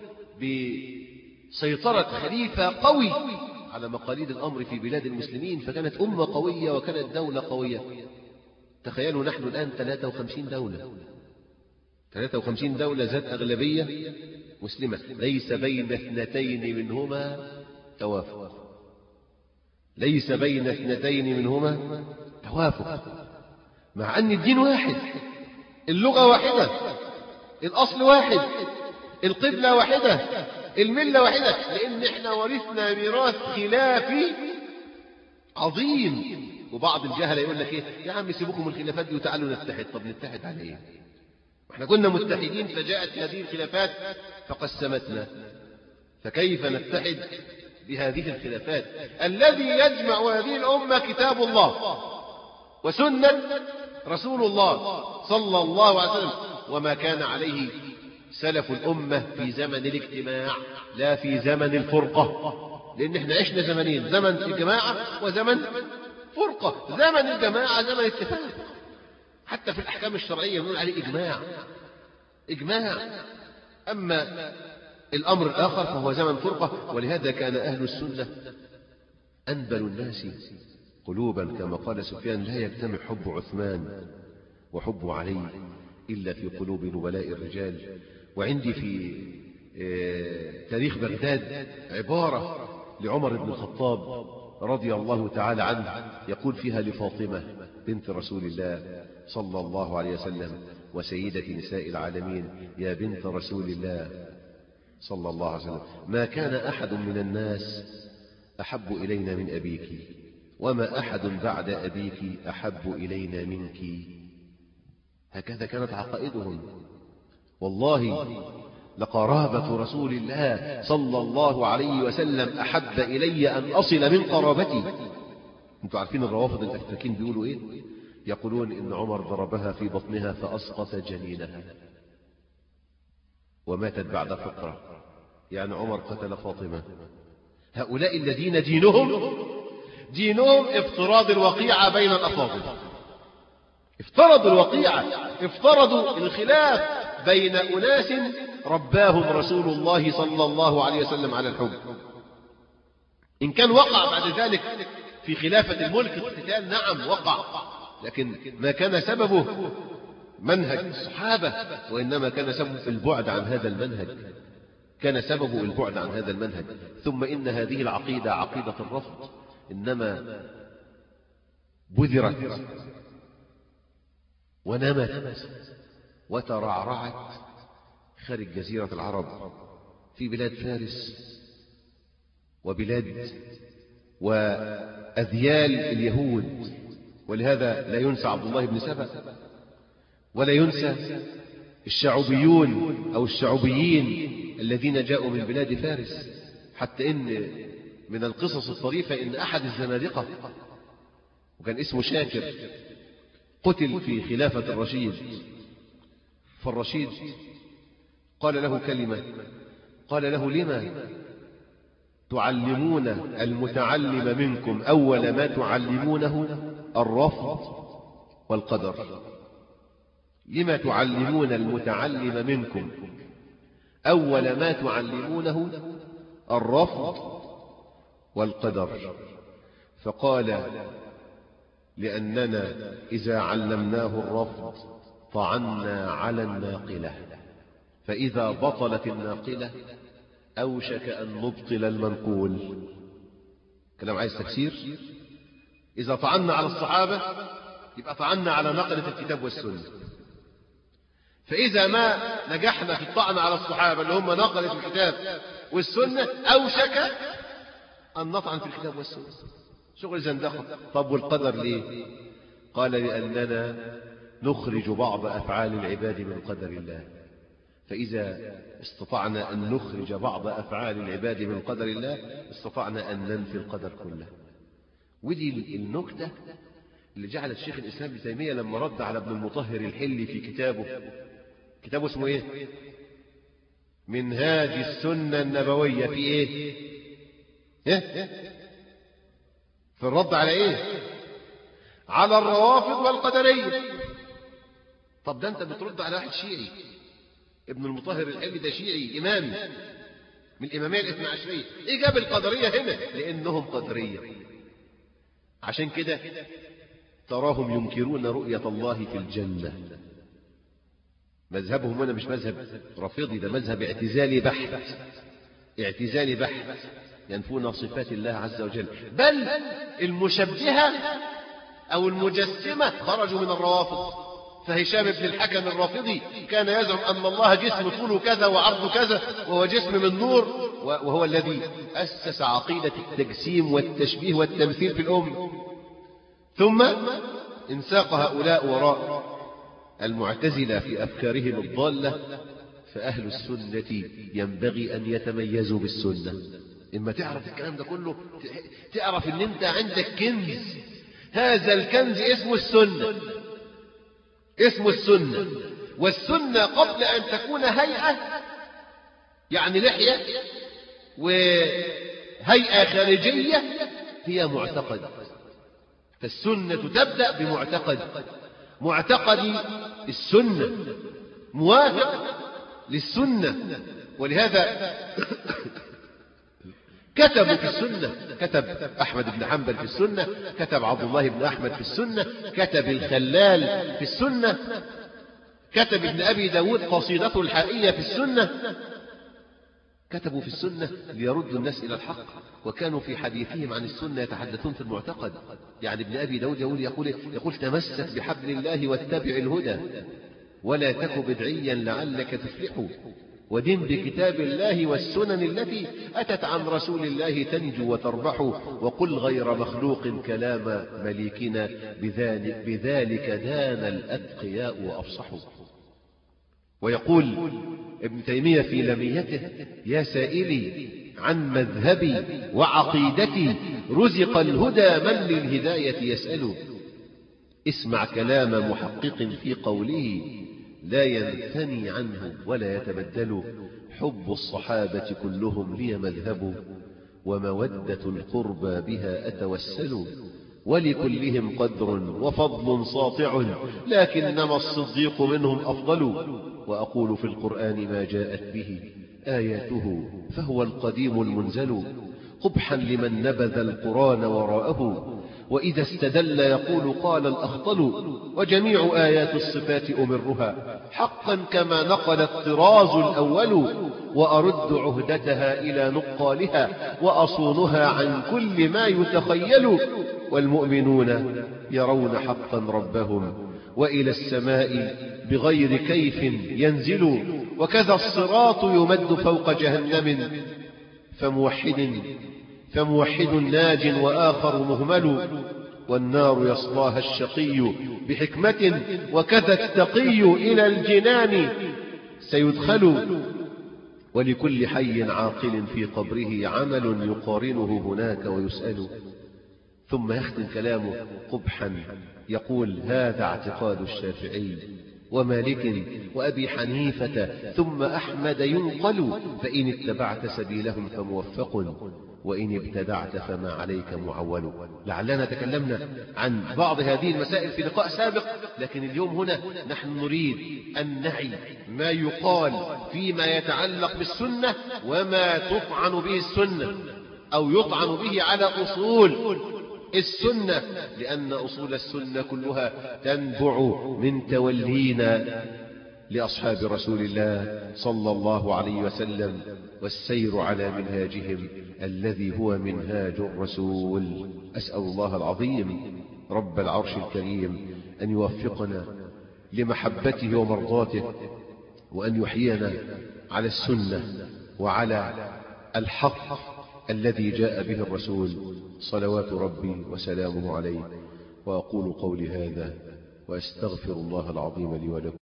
بسيطرة خليفة قوي على مقاليد الأمر في بلاد المسلمين، فكانت أمة قوية وكانت دولة قوية. تخيلوا نحن الآن 53 دولة ذات أغلبية مسلمة، ليس بين 2 منهما توافق، مع أن الدين واحد، اللغة واحدة، الأصل واحد، القبلة واحدة، الملة واحدة، لأن احنا ورثنا ميراث خلافي عظيم. وبعض الجهلة يقول لك: ايه يا عم سيبوكم من الخلافات دي وتعالوا نتحد. طب نتحد على ايه؟ احنا كنا متحدين فجاءت هذه الخلافات فقسمتنا، فكيف نتحد بهذه الخلافات؟ الذي يجمع هذه الأمة كتاب الله وسنة رسول الله صلى الله عليه وسلم، وما كان عليه سلف الأمة في زمن الاجتماع لا في زمن الفرقة. لأن احنا عشنا زمنين، زمن الجماعة وزمن فرقة. زمن الجماعة زمن اتفاق، حتى في الأحكام الشرعية بنقول عليه إجماع. أما الأمر الآخر فهو زمن فرقة. ولهذا كان أهل السنة أنبل الناس قلوبا، كما قال سفيان: لا يجتمع حب عثمان وحب علي إلا في قلوب نبلاء الرجال. وعندي في تاريخ بغداد عبارة لعمر بن الخطاب رضي الله تعالى عنه، يقول فيها لفاطمة بنت رسول الله صلى الله عليه وسلم وسيدة نساء العالمين: يا بنت رسول الله صلى الله عليه وسلم، ما كان أحد من الناس أحب إلينا من أبيك، وما أحد بعد أبيك أحب إلينا منك. هكذا كانت عقائدهم. والله لقرابة رسول الله صلى الله عليه وسلم أحب إلي أن أصل من قرابتي. أنتم عارفين الروافض الأفاكين بيقولوا إيه؟ يقولون إن عمر ضربها في بطنها فأسقط جنينها وماتت بعد فترة، يعني عمر قتل فاطمة. هؤلاء الذين دينهم افتراض الوقيعة بين الأفاضل، افترضوا الوقيعة، افترضوا الخلاف بين أناس رباهم رسول الله صلى الله عليه وسلم على الحب. إن كان وقع بعد ذلك في خلافة الملك القتال، نعم وقع، لكن ما كان سببه منهج الصحابة، وإنما كان سبب البعد عن هذا المنهج، كان سببه البعد عن هذا المنهج. ثم إن هذه العقيدة عقيدة الرفض إنما بذرت ونمت وترعرعت خارج جزيرة العرب، في بلاد فارس وبلاد وأذيال اليهود. ولهذا لا ينسى عبد الله بن سبأ، ولا ينسى الشعوبيون أو الشعوبيين الذين جاءوا من بلاد فارس. حتى إن من القصص الطريفة إن أحد الزنادقة، وكان اسمه شاكر، قتل في خلافة الرشيد. فالرشيد قال له كلمة، قال له: لما تعلمون المتعلم منكم أول ما تعلمونه الرفض والقدر؟ لما تعلمون المتعلم منكم أول ما تعلمونه الرفض والقدر؟ فقال: لأننا إذا علمناه الرفض طعنا على الناقلة، فإذا بطلت الناقلة أوشك أن نبطل المنقول. كلام عايز تفسير. إذا طعنا على الصحابة يبقى طعنا على نقلة الكتاب والسنة، فإذا ما نجحنا في الطعن على الصحابة اللي هم نقلة الكتاب والسنة أوشك أن نطعن في الكتاب والسنة. شغل زندقة. طب والقدر ليه؟ قال: لأننا نخرج بعض أفعال العباد من قدر الله، فإذا استطعنا أن نخرج بعض أفعال العباد من قدر الله استطعنا أن ننفي القدر كله. ودي النكتة اللي جعلت الشيخ الإسلام ابن تيمية لما رد على ابن المطهر الحلي في كتابه اسمه إيه؟ منهاج السنة النبوية، في إيه؟ في الرد على إيه؟ على الروافض والقدرية. طب ده أنت بترد على واحد شيعي. ابن المطهر الحلي ده شيعي إمامي من الإمامية الاثنى عشرية. إيه جاب القدرية هنا؟ لأنهم قدرية. عشان كده تراهم ينكرون رؤية الله في الجنة. مذهبهم هنا مش مذهب رافضي، ده مذهب اعتزالي بحت، اعتزالي بحت، ينفون صفات الله عز وجل. بل المشبهة أو المجسمة خرجوا من الروافض. فهشام بن الحكم الرافضي كان يزعم أن الله جسم طوله كذا وعرضه كذا وهو جسم من نور، وهو الذي أسس عقيدة التجسيم والتشبيه والتمثيل في الأمة. ثم انساق هؤلاء وراء المعتزلة في أفكارهم الضالة، فأهل السنة ينبغي أن يتميزوا بالسنة. إما تعرف الكلام ده كله تعرف أن أنت عندك كنز، هذا الكنز اسمه السنة، اسمه السنة. والسنة قبل أن تكون هيئة، يعني لحية وهيئة خارجية، هي معتقد. فالسنة تبدأ بمعتقد، معتقد السنة موافق للسنة. ولهذا كتبوا في السنة، كتب أحمد بن حنبل في السنة، كتب عبد الله بن أحمد في السنة، كتب الخلال في السنة، كتب ابن أبي داود قصيدته الحائية في السنة. كتبوا في السنة ليردوا الناس إلى الحق، وكانوا في حديثهم عن السنة يتحدثون في المعتقد. يعني ابن أبي داود يقول تمسك بحبل الله واتبع الهدى ولا تك بدعيا لعلك تفلح، ودن بكتاب الله والسنن التي أتت عن رسول الله تنجو وتربح، وقل غير مخلوق كلام مليكنا بذلك دان الأتقياء وأفصحوا. ويقول ابن تيمية في لميته يا سائلي عن مذهبي وعقيدتي رزق الهدى من للهداية يسأل. اسمع كلام محقق في قوله لا ينثني عنه ولا يتبدل، حب الصحابة كلهم لي مذهب، ومودة القربى بها أتوسل، ولكلهم قدر وفضل ساطع، لكنما الصديق منهم أفضل. وأقول في القرآن ما جاءت به آياته فهو القديم المنزل، قبحا لمن نبذ القرآن وراءه، وإذا استدل يقول قال الأخطل. وجميع آيات الصفات أمرها حقا كما نقل الطراز الأول، وأرد عهدتها إلى نقالها وأصونها عن كل ما يتخيل. والمؤمنون يرون حقا ربهم، وإلى السماء بغير كيف ينزل، وكذا الصراط يمد فوق جهنم، فموحد ناج وآخر مهمل، والنار يصلاها الشقي بحكمة، وكذا التقي إلى الجنان سيدخل. ولكل حي عاقل في قبره عمل يقارنه هناك ويسأل. ثم يختم كلامه قبحا يقول هذا اعتقاد الشافعي ومالك وأبي حنيفة ثم أحمد ينقل، فإن اتبعت سبيلهم فموفق، وإن ابتدعت فما عليك معول. لعلنا تكلمنا عن بعض هذه المسائل في لقاء سابق، لكن اليوم هنا نحن نريد أن نعي ما يقال فيما يتعلق بالسنة وما تطعن به السنة أو يطعن به على أصول السنة، لأن أصول السنة كلها تنبع من تولينا لأصحاب رسول الله صلى الله عليه وسلم، والسير على منهاجهم الذي هو منهاج الرسول. أسأل الله العظيم رب العرش الكريم أن يوفقنا لمحبته ومرضاته، وأن يحيينا على السنة وعلى الحق الذي جاء به الرسول صلوات ربي وسلامه عليه. وأقول قولي هذا وأستغفر الله العظيم لي ولكم.